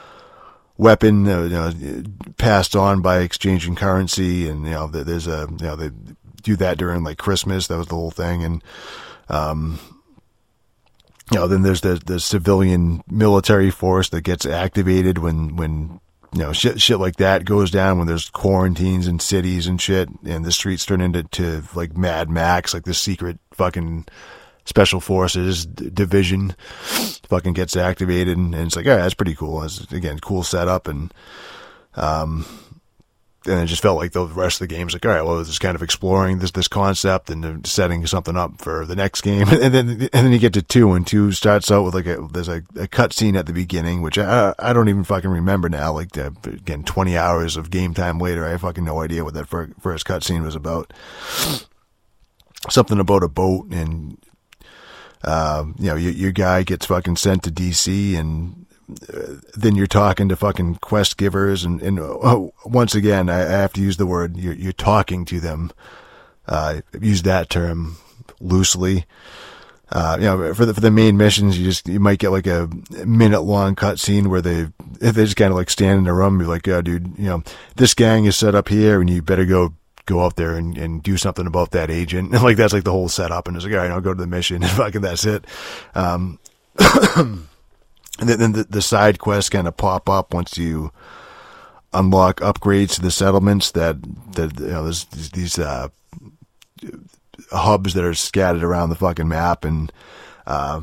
weapon, uh, you know, passed on by exchanging currency, and, you know, there's a, you know, they do that during like Christmas. That was the whole thing. And, um, you know, then there's the, the civilian military force that gets activated when, when, you know, shit, shit like that goes down, when there's quarantines in cities and shit, and the streets turn into, to like Mad Max, like the secret fucking Special Forces division fucking gets activated, and, and it's like, all right, that's pretty cool. It's, again, cool setup, and um, and it just felt like the rest of the game was like, all right, well, it's just kind of exploring this, this concept and setting something up for the next game. And then, and then you get to two, and two starts out with like a, there's a, a cut scene at the beginning, which I, I don't even fucking remember now. Like, the, again, twenty hours of game time later, I have fucking no idea what that first cut scene was about. Something about a boat, and, uh, you know, your, your guy gets fucking sent to D C, and uh, then you're talking to fucking quest givers, and, and oh, once again, I, I have to use the word, you're, you're talking to them. Uh, use that term loosely. Uh, you know, for the, for the main missions, you just, you might get like a minute long cutscene where they, they just kind of like stand in a room and be like, oh, dude, you know, this gang is set up here, and you better go go out there and, and do something about that agent. And like, that's like the whole setup. And it's like, all right, I'll go to the mission, and fucking that's it. Um, and then, then the, the side quests kind of pop up once you unlock upgrades to the settlements that, that, you know, there's these, these uh, hubs that are scattered around the fucking map. And, uh,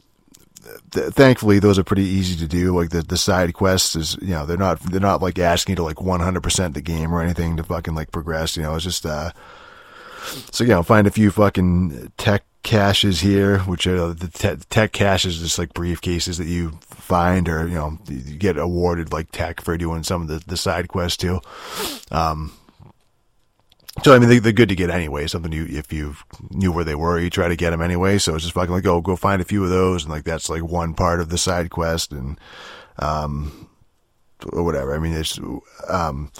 th- thankfully those are pretty easy to do. Like the, the side quests is, you know, they're not, they're not like asking you to like one hundred percent the game or anything to fucking like progress, you know, it's just, uh, so, you know, find a few fucking tech caches here, which are the te- tech caches, just like briefcases that you find, or, you know, you get awarded like tech for doing some of the, the side quests too. Um, So, I mean, they, they're good to get anyway. Something you, if you knew where they were, you try to get them anyway. So it's just fucking like, oh, go find a few of those. And like, that's like one part of the side quest, and, um, or whatever. I mean, it's, um,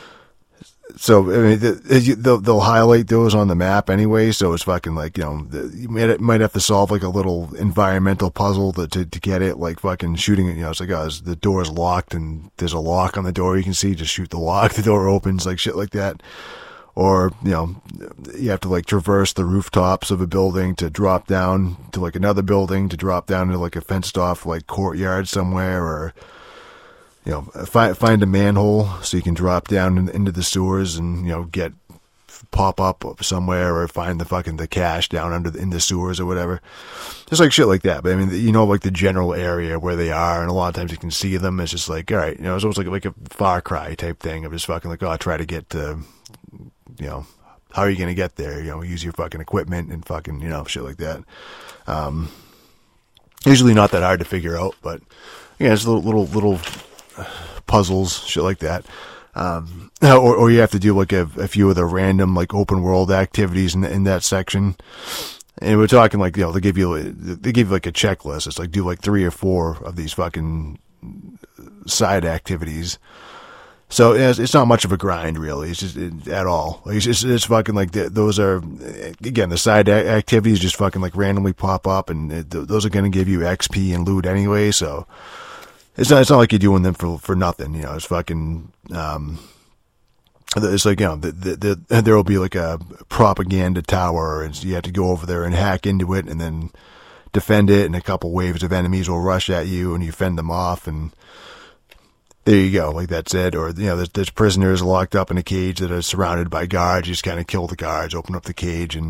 so, I mean, the, they'll, they'll highlight those on the map anyway. So it's fucking like, you know, the, you might, might have to solve like a little environmental puzzle to, to, to get it, like fucking shooting it. You know, it's like, oh, the door's locked and there's a lock on the door. You can see, just shoot the lock. The door opens, like shit like that. Or, you know, you have to like traverse the rooftops of a building to drop down to like another building, to drop down to like a fenced off like courtyard somewhere, or, you know, find, find a manhole so you can drop down in, into the sewers and, you know, get, pop up somewhere, or find the fucking, the cache down under the, in the sewers or whatever. Just like shit like that. But I mean, you know, like the general area where they are, and a lot of times you can see them. It's just like, all right, you know, it's almost like, like a Far Cry type thing of just fucking like, oh, I try to get to, you know, how are you going to get there? You know, use your fucking equipment and fucking, you know, shit like that. Um, usually not that hard to figure out, but yeah, it's little, little, little puzzles, shit like that. Um, or, or you have to do like a, a few of the random, like open world activities in, in that section. And we're talking like, you know, they give you, they give you like a checklist. It's like, do like three or four of these fucking side activities. So it's, it's not much of a grind, really. It's just it, at all. Like, it's just, it's fucking like the, those are, again, the side a- activities just fucking like randomly pop up, and it, those are going to give you X P and loot anyway. So it's not, it's not like you're doing them for, for nothing. You know, it's fucking, um, it's like, you know, the, the, the, there will be like a propaganda tower, and so you have to go over there and hack into it and then defend it, and a couple waves of enemies will rush at you and you fend them off, and there you go, like that's it. Or, you know, there's, there's prisoners locked up in a cage that are surrounded by guards. You just kind of kill the guards, open up the cage, and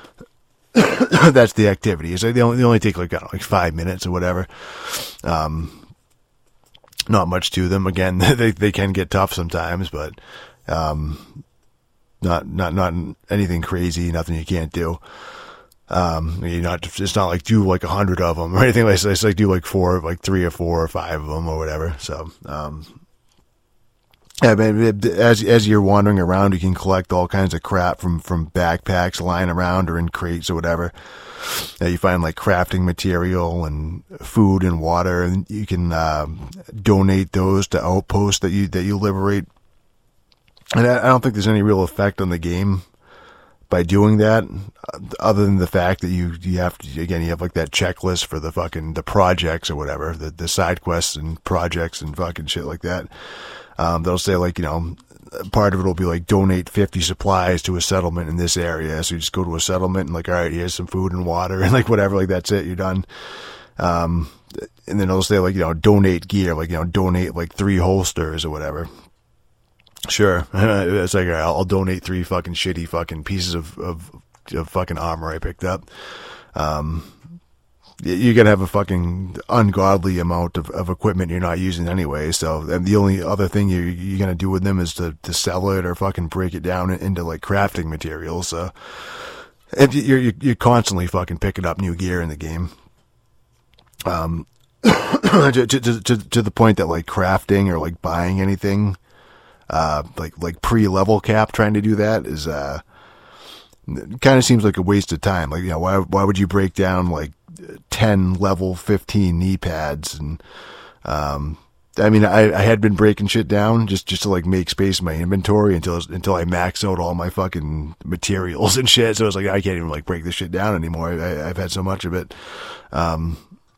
that's the activity. It's like they only, they only take like, I don't know, like five minutes or whatever. Um, not much to them. Again, they they can get tough sometimes, but um, not not not anything crazy, nothing you can't do. Um, you not, it's not like do like a hundred of them or anything like that. It's like do like four, like three or four or five of them or whatever. So, um, yeah, but as, as you're wandering around, you can collect all kinds of crap from, from backpacks lying around or in crates or whatever. Uh, you find like crafting material and food and water, and you can, um, donate those to outposts that you, that you liberate. And I, I don't think there's any real effect on the game by doing that, other than the fact that you, you have to, again, you have like that checklist for the fucking, the projects or whatever, the, the side quests and projects and fucking shit like that. Um, they'll say like, you know, part of it will be like donate fifty supplies to a settlement in this area. So you just go to a settlement and like, all right, here's some food and water and like whatever, like that's it, you're done. Um, and then they'll say like, you know, donate gear, like, you know, donate like three holsters or whatever. Sure. It's like, I'll, I'll donate three fucking shitty fucking pieces of, of, of fucking armor I picked up. Um, you're going to have a fucking ungodly amount of, of equipment you're not using anyway. So, and the only other thing you're, you're going to do with them is to, to sell it or fucking break it down into like crafting materials. So, and you're, you're constantly fucking picking up new gear in the game. Um, to, to, to, to the point that like crafting or like buying anything, uh, like, like pre-level cap trying to do that is, uh, kind of seems like a waste of time. Like, you know, why, why would you break down like ten level fifteen knee pads? And, um, I mean, I, I had been breaking shit down just, just to like make space in my inventory until, until I max out all my fucking materials and shit. So I was like, I can't even like break this shit down anymore. I, I've had so much of it. Um,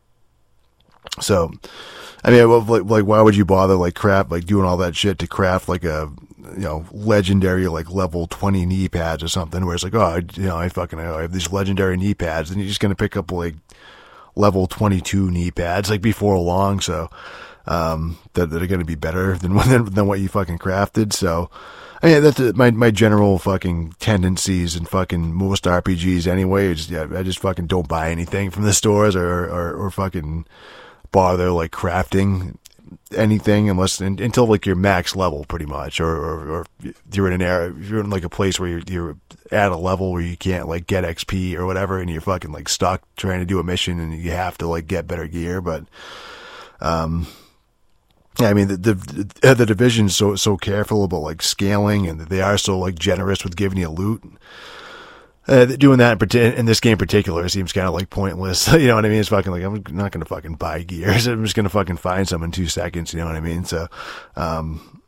so, I mean, like, like, why would you bother like craft, like doing all that shit to craft like a, you know, legendary like level twenty knee pads or something where it's like, oh, you know, I fucking, I have these legendary knee pads, and you're just going to pick up like level twenty-two knee pads like before long. So, um, that, that are going to be better than, than, than what you fucking crafted. So, I mean, that's my, my general fucking tendencies in fucking most R P Gs anyway. Just, yeah, I just fucking don't buy anything from the stores or, or, or fucking bother like crafting anything unless in, until like your max level pretty much, or, or, or you're in an area, you're in like a place where you're, you're at a level where you can't like get X P or whatever, and you're fucking like stuck trying to do a mission and you have to like get better gear. But, um, yeah, I mean, the, the, the division's so, so careful about like scaling, and they are so like generous with giving you loot. Uh, doing that in, in this game in particular seems kind of like pointless. You know what I mean? It's fucking like, I'm not going to fucking buy gear. I'm just going to fucking find some in two seconds. You know what I mean? So, um,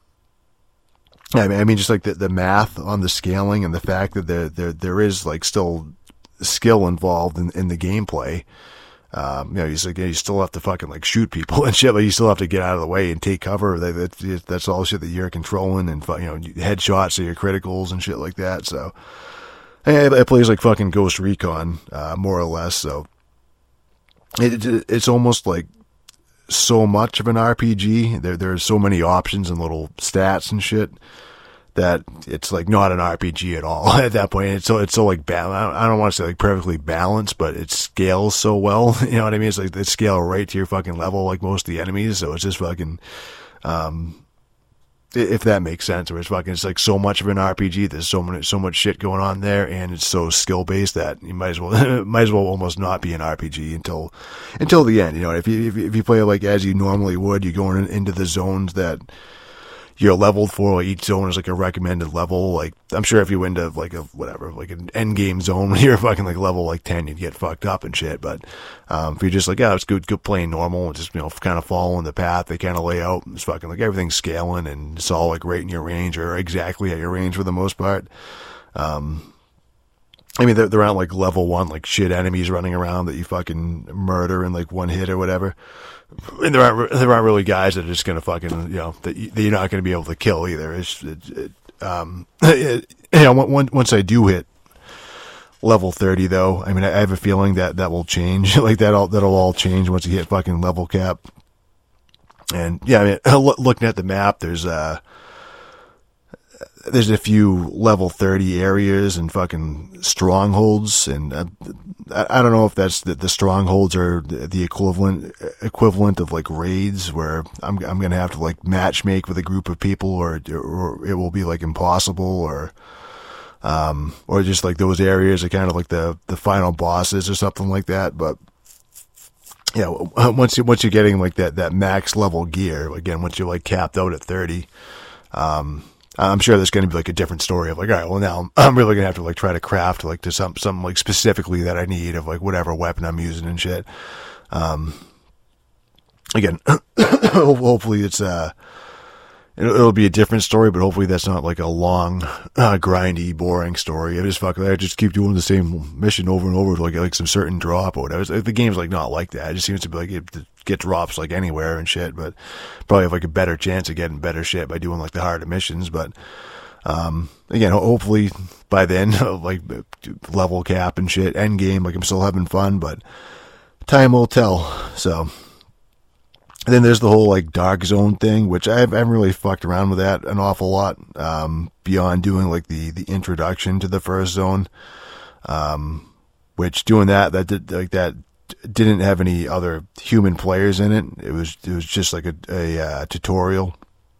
I mean, I mean, just like the, the math on the scaling and the fact that there, there, there is like still skill involved in, in the gameplay. Um, you know, you, like, you still have to fucking like shoot people and shit, but you still have to get out of the way and take cover. That, that, that's all shit that you're controlling, and, you know, headshots, so your criticals and shit like that. So, It, it plays like fucking Ghost Recon, uh, more or less. So it, it, it's almost like so much of an R P G. There, there's so many options and little stats and shit that it's like not an R P G at all at that point. It's so, it's so like, ba- I don't want to say like perfectly balanced, but it scales so well. You know what I mean? It's like they scale right to your fucking level, like most of the enemies. So it's just fucking, um, if that makes sense, where it's fucking, it's like so much of an R P G. There's so much, so much shit going on there, and it's so skill based that you might as well, might as well almost not be an R P G until, until the end. You know, if you, if you, if you play it like as you normally would, you're going into the zones that you're leveled for. Like each zone is like a recommended level. Like, I'm sure if you went to like a, whatever, like an end game zone when you're fucking like level like ten, you'd get fucked up and shit. But, um, if you're just like, yeah, it's good, good playing normal and just, you know, kind of following the path they kind of lay out, it's fucking like everything's scaling and it's all like right in your range or exactly at your range for the most part. Um, I mean, there, there aren't like level one, like shit enemies running around that you fucking murder in like one hit or whatever. And there aren't, there aren't really guys that are just going to fucking, you know, that, you, that you're not going to be able to kill either. It's, it, it, um, it, you know, once I do hit level thirty though, I mean, I have a feeling that that will change. Like that'll, that'll all change once you hit fucking level cap. And yeah, I mean, looking at the map, there's, uh, there's a few level thirty areas and fucking strongholds, and uh, I, I don't know if that's the, the strongholds are the equivalent equivalent of like raids, where I'm I'm gonna have to like match make with a group of people, or or it will be like impossible, or um or just like those areas are kind of like the the final bosses or something like that. But yeah, once you once you're getting like that that max level gear, again, once you're like capped out at thirty, um. I'm sure there's going to be like a different story of like, all right, well now I'm really going to have to like try to craft like to some, something like specifically that I need of like whatever weapon I'm using and shit. Um, again, hopefully it's, uh, it'll, it'll be a different story, but hopefully that's not like a long, uh, grindy, boring story. I just fucking, I just keep doing the same mission over and over to like, like some certain drop or whatever. The game's like not like that. It just seems to be like, it, get drops like anywhere and shit, but probably have like a better chance of getting better shit by doing like the harder missions. But um again, hopefully by then like level cap and shit, end game, like I'm still having fun, but time will tell. So and then there's the whole like dark zone thing, which I haven't really fucked around with that an awful lot, um beyond doing like the the introduction to the first zone, um which doing that that did like that didn't have any other human players in it. It was it was just like a, a uh, tutorial.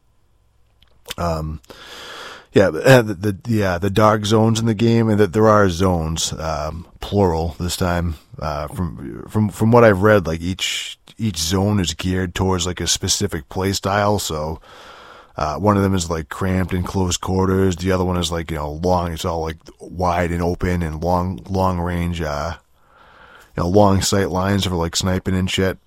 Um, yeah, the the yeah the dark zones in the game, and that there are zones, um, plural this time. Uh, from from from what I've read, like each each zone is geared towards like a specific play style. So uh, one of them is like cramped in close quarters. The other one is like, you know, long. It's all like wide and open and long long range. Uh, you know, long sight lines for like sniping and shit.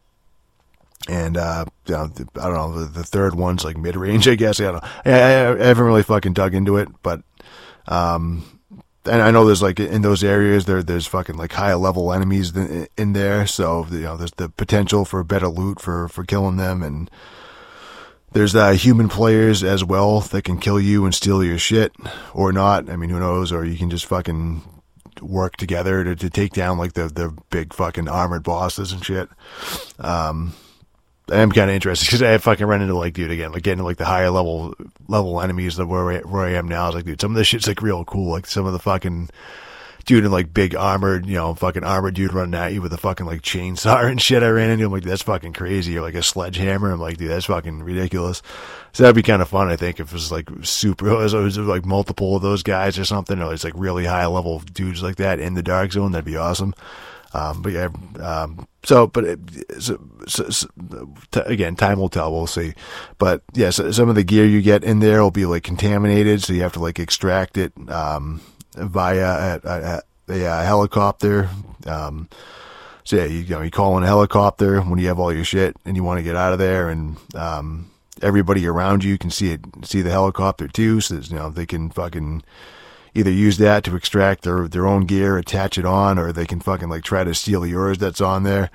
And, uh, you know, I don't know, the, the third one's like mid-range, I guess. I don't know. I, I, I haven't really fucking dug into it, but, um, and I know there's like, in those areas, there, there's fucking like higher level enemies in, in there. So, you know, there's the potential for better loot for, for killing them. And there's, uh, human players as well that can kill you and steal your shit or not. I mean, who knows? Or you can just fucking work together to, to take down like the, the big fucking armored bosses and shit. Um, I'm kind of interested because I fucking run into like, dude, again, like getting like the higher level level enemies that where I, where I am now. I was like, dude, some of this shit's like real cool. Like some of the fucking dude in like big armored, you know, fucking armored dude running at you with a fucking like chainsaw and shit. I ran into. I'm like, that's fucking crazy. Or like a sledgehammer. I'm like, dude, that's fucking ridiculous. So that'd be kind of fun, I think, if it was like super, it was, it was like multiple of those guys or something, or it's like really high level dudes like that in the dark zone. That'd be awesome. Um, but yeah, um, so, but it, so, so, so, t- again, time will tell, we'll see. But yeah, so some of the gear you get in there will be like contaminated, so you have to like extract it, um, via a, a, a, a helicopter. Um, so yeah, you, you know, you call in a helicopter when you have all your shit and you want to get out of there, and, um, everybody around you can see it, see the helicopter too, so you know, they can fucking either use that to extract their, their own gear, attach it on, or they can fucking like try to steal yours that's on there.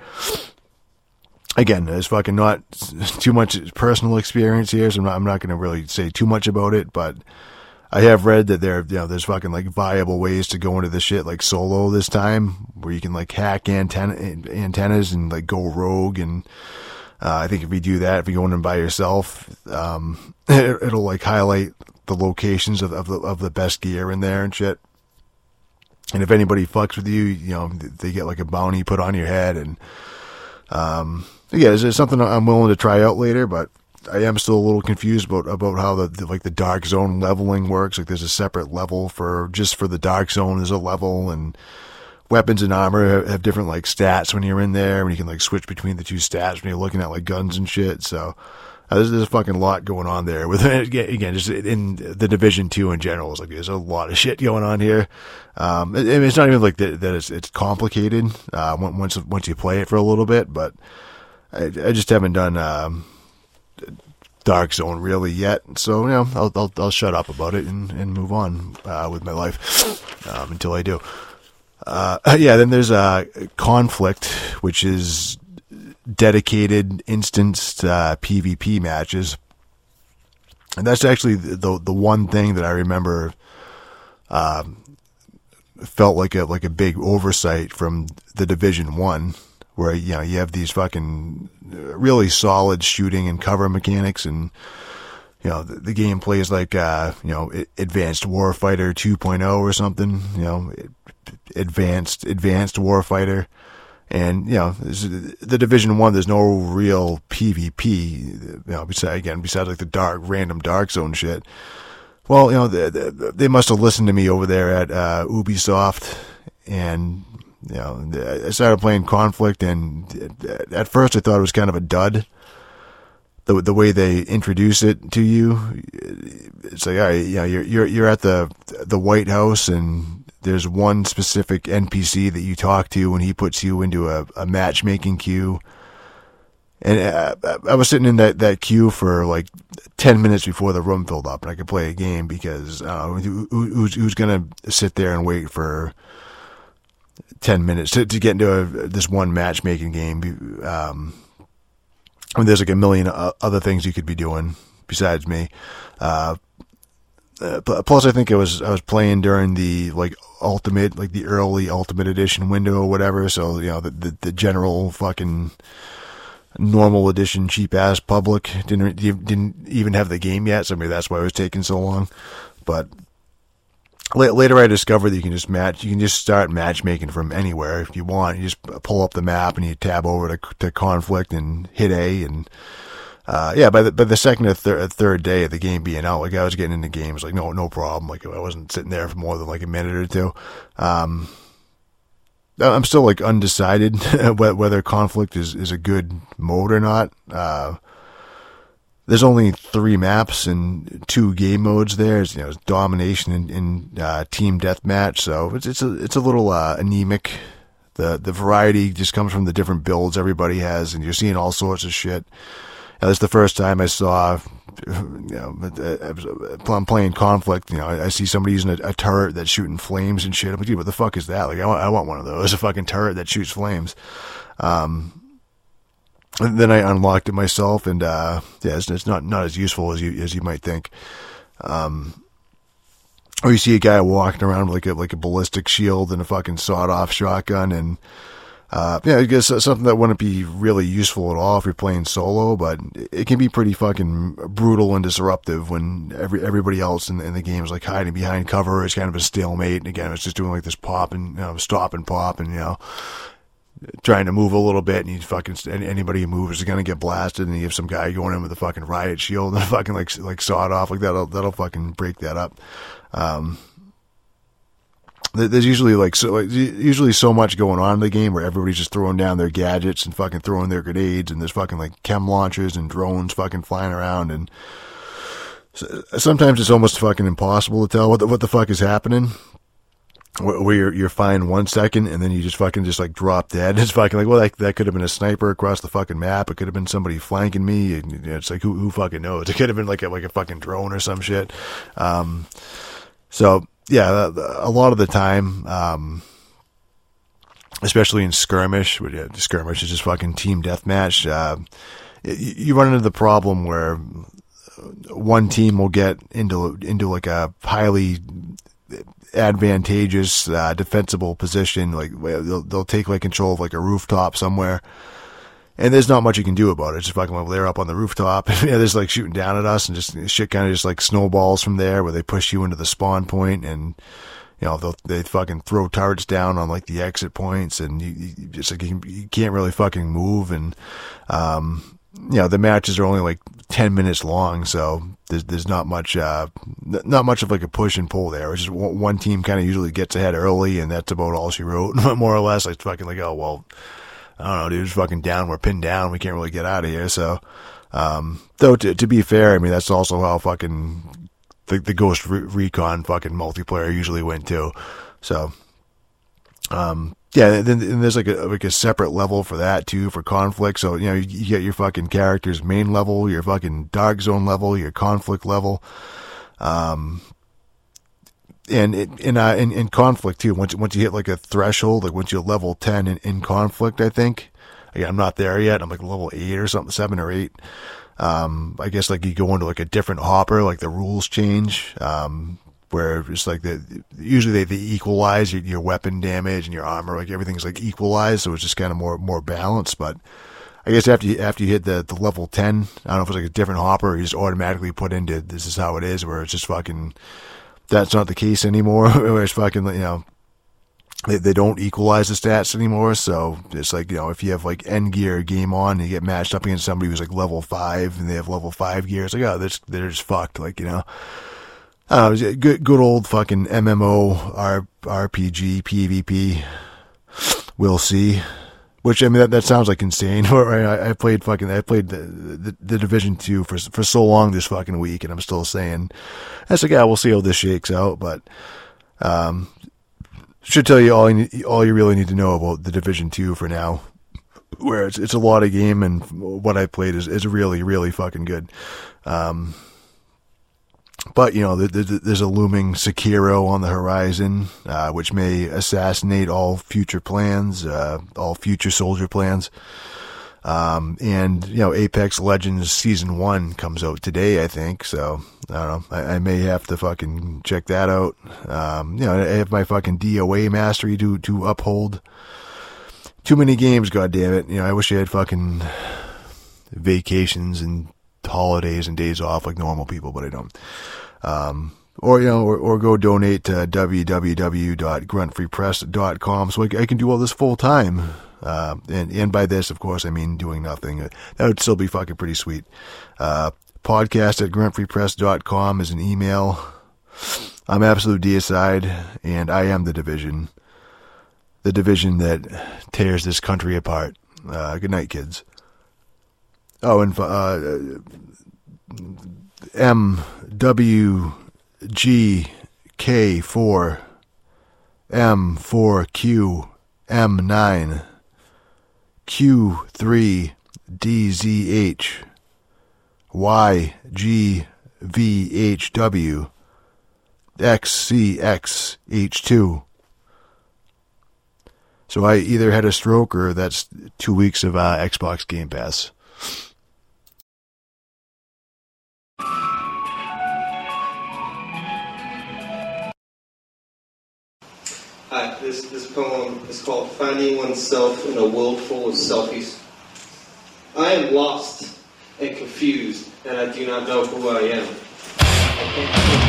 Again, there's fucking not too much personal experience here, so I'm not, I'm not going to really say too much about it, but I have read that there, you know, there's fucking like viable ways to go into this shit like solo this time, where you can like hack antenna, antennas and like go rogue. And uh, I think if you do that, if you go in by yourself, um, it, it'll like highlight the locations of, of the of the best gear in there and shit. And if anybody fucks with you, you know, they get like a bounty put on your head. And um, yeah, it's something I'm willing to try out later, but I am still a little confused about about how the, the like the dark zone leveling works. Like there's a separate level for just for the dark zone. There's a level, and weapons and armor have, have different like stats when you're in there, and you can like switch between the two stats when you're looking at like guns and shit. So Uh, there's, there's a fucking lot going on there with, again, just in the Division two in general. It's like, there's a lot of shit going on here. Um, it, it's not even like that, that it's, it's complicated, uh, once, once you play it for a little bit, but I, I just haven't done, um, Dark Zone really yet. So, you know, I'll, I'll, I'll shut up about it and, and move on, uh, with my life, um, until I do. Uh, yeah, then there's, uh, Conflict, which is dedicated instanced uh, PvP matches, and that's actually the the one thing that I remember um, felt like a like a big oversight from the Division One, where you know you have these fucking really solid shooting and cover mechanics, and you know the, the game plays like uh, you know Advanced Warfighter two point oh or something, you know advanced advanced Warfighter. And, you know, the Division One, there's no real PvP, you know, besides, again, besides like the dark, random dark zone shit. Well, you know, they, they must have listened to me over there at, uh, Ubisoft, and, you know, I started playing Conflict, and at first I thought it was kind of a dud. The, the way they introduce it to you, it's like, all right, you know, you're, you're, you're at the, the White House, and there's one specific N P C that you talk to, and he puts you into a, a matchmaking queue. And I, I was sitting in that, that queue for like ten minutes before the room filled up, and I could play a game because uh, who, who's, who's going to sit there and wait for ten minutes to, to get into a, this one matchmaking game? Um, I mean, there's like a million other things you could be doing besides me. Uh, Uh, plus, I think I was I was playing during the like ultimate, like the early Ultimate Edition window or whatever. So you know the the, the general fucking normal edition cheap ass public didn't didn't even have the game yet. So maybe that's why it was taking so long. But later I discovered that you can just match, you can just start matchmaking from anywhere if you want. You just pull up the map and you tab over to, to conflict and hit A, and uh, yeah, by the by the second or thir- third day of the game being out, like I was getting into games, like no no problem. Like I wasn't sitting there for more than like a minute or two. Um, I'm still like undecided whether conflict is, is a good mode or not. Uh, there's only three maps and two game modes there. It's, you know, it's domination and, and uh, team deathmatch. So it's it's a it's a little uh, anemic. The the variety just comes from the different builds everybody has, and you're seeing all sorts of shit. Now, that's the first time I saw, you know, I'm playing conflict. You know, I, I see somebody using a, a turret that's shooting flames and shit. I'm like, dude, what the fuck is that? Like, I want, I want one of those, a fucking turret that shoots flames. Um, and then I unlocked it myself, and uh, yeah, it's, it's not not as useful as you as you might think. Um, or you see a guy walking around with like a like a ballistic shield and a fucking sawed-off shotgun, and Uh, yeah, I guess something that wouldn't be really useful at all if you're playing solo, but it can be pretty fucking brutal and disruptive when every everybody else in, in the game is like hiding behind cover. It's kind of a stalemate, and again, it's just doing like this pop and, you know, stop and pop, and, you know, trying to move a little bit, and you fucking, anybody who moves is gonna get blasted, and you have some guy going in with a fucking riot shield and fucking like like sawed off, like that'll that'll fucking break that up. Um, There's usually like so like, usually so much going on in the game where everybody's just throwing down their gadgets and fucking throwing their grenades, and there's fucking like chem launchers and drones fucking flying around, and so, sometimes it's almost fucking impossible to tell what the, what the fuck is happening. Where you're you're fine one second and then you just fucking just like drop dead. It's fucking like, well, that that could have been a sniper across the fucking map. It could have been somebody flanking me. And, you know, it's like who who fucking knows? It could have been like a like a fucking drone or some shit. Um, so. Yeah, a lot of the time, um, especially in skirmish, which, yeah, skirmish is just fucking team deathmatch, uh, you, you run into the problem where one team will get into into like a highly advantageous, uh, defensible position. Like they'll, they'll take like control of like a rooftop somewhere, and there's not much you can do about it. It's just fucking like they're up on the rooftop, and yeah, they're just like shooting down at us, and just shit kind of just like snowballs from there, where they push you into the spawn point, and you know they'll they fucking throw turrets down on like the exit points, and you, you just like you, you can't really fucking move, and um, you know the matches are only like ten minutes long, so there's there's not much uh not much of like a push and pull there. It's just one, one team kind of usually gets ahead early, and that's about all she wrote, more or less. Like fucking like, oh well, I don't know, dude, it's fucking down. We're pinned down. We can't really get out of here. So, um, though to, to be fair, I mean, that's also how fucking the, the Ghost Re- Recon fucking multiplayer usually went too. So, um, yeah, then, then there's like a, like a separate level for that too, for conflict. So, you know, you, you get your fucking character's main level, your fucking dark zone level, your conflict level. Um, And in, uh, in in conflict too, once once you hit like a threshold, like once you're level ten in, in conflict, I think. Again, I'm not there yet. I'm like level eight or something, seven or eight. Um, I guess like you go into like a different hopper, like the rules change. Um, where it's like the usually they, they equalize your, your weapon damage and your armor, like everything's like equalized, so it's just kind of more more balanced. But I guess after you after you hit the, the level ten, I don't know if it's like a different hopper, or you just automatically put into this is how it is, where it's just fucking. That's not the case anymore. It's fucking, you know, they, they don't equalize the stats anymore. So it's like, you know, if you have like end gear game on and you get matched up against somebody who's like level five and they have level five gear, it's like, oh, they're just, they're just fucked. Like, you know, uh, good, good old fucking M M O, R, RPG, PvP. We'll see. Which, I mean, that, that sounds like insane. I, I played fucking, I played the, the, the Division two for, for so long this fucking week, and I'm still saying, that's like, yeah, we'll see how this shakes out, but, um, should tell you all you, need, all you really need to know about the Division two for now, where it's, it's a lot of game, and what I played is, is really, really fucking good. Um, But, you know, there's a looming Sekiro on the horizon, uh, which may assassinate all future plans, uh, all future soldier plans. Um, and, you know, Apex Legends Season one comes out today, I think. So, I don't know. I, I may have to fucking check that out. Um, you know, I have my fucking D O A mastery to, to uphold. Too many games, goddammit. You know, I wish I had fucking vacations and holidays and days off like normal people, but I don't. Um, or you know, or, or go donate to w w w dot grunt free press dot com so I, I can do all this full time. Uh, and, and by this, of course, I mean doing nothing. That would still be fucking pretty sweet. Uh, podcast at grunt free press dot com is an email. I'm Absolute Deicide, and I am the division. The division that tears this country apart. Uh, good night, kids. Oh, and uh, M W G K four M four Q M nine Q three D Z H Y G V H W X C X H two. So I either had a stroke or that's two weeks of uh, Xbox Game Pass. Hi, this, this poem is called Finding Oneself in a World Full of Selfies. I am lost and confused, and I do not know who I am. I can't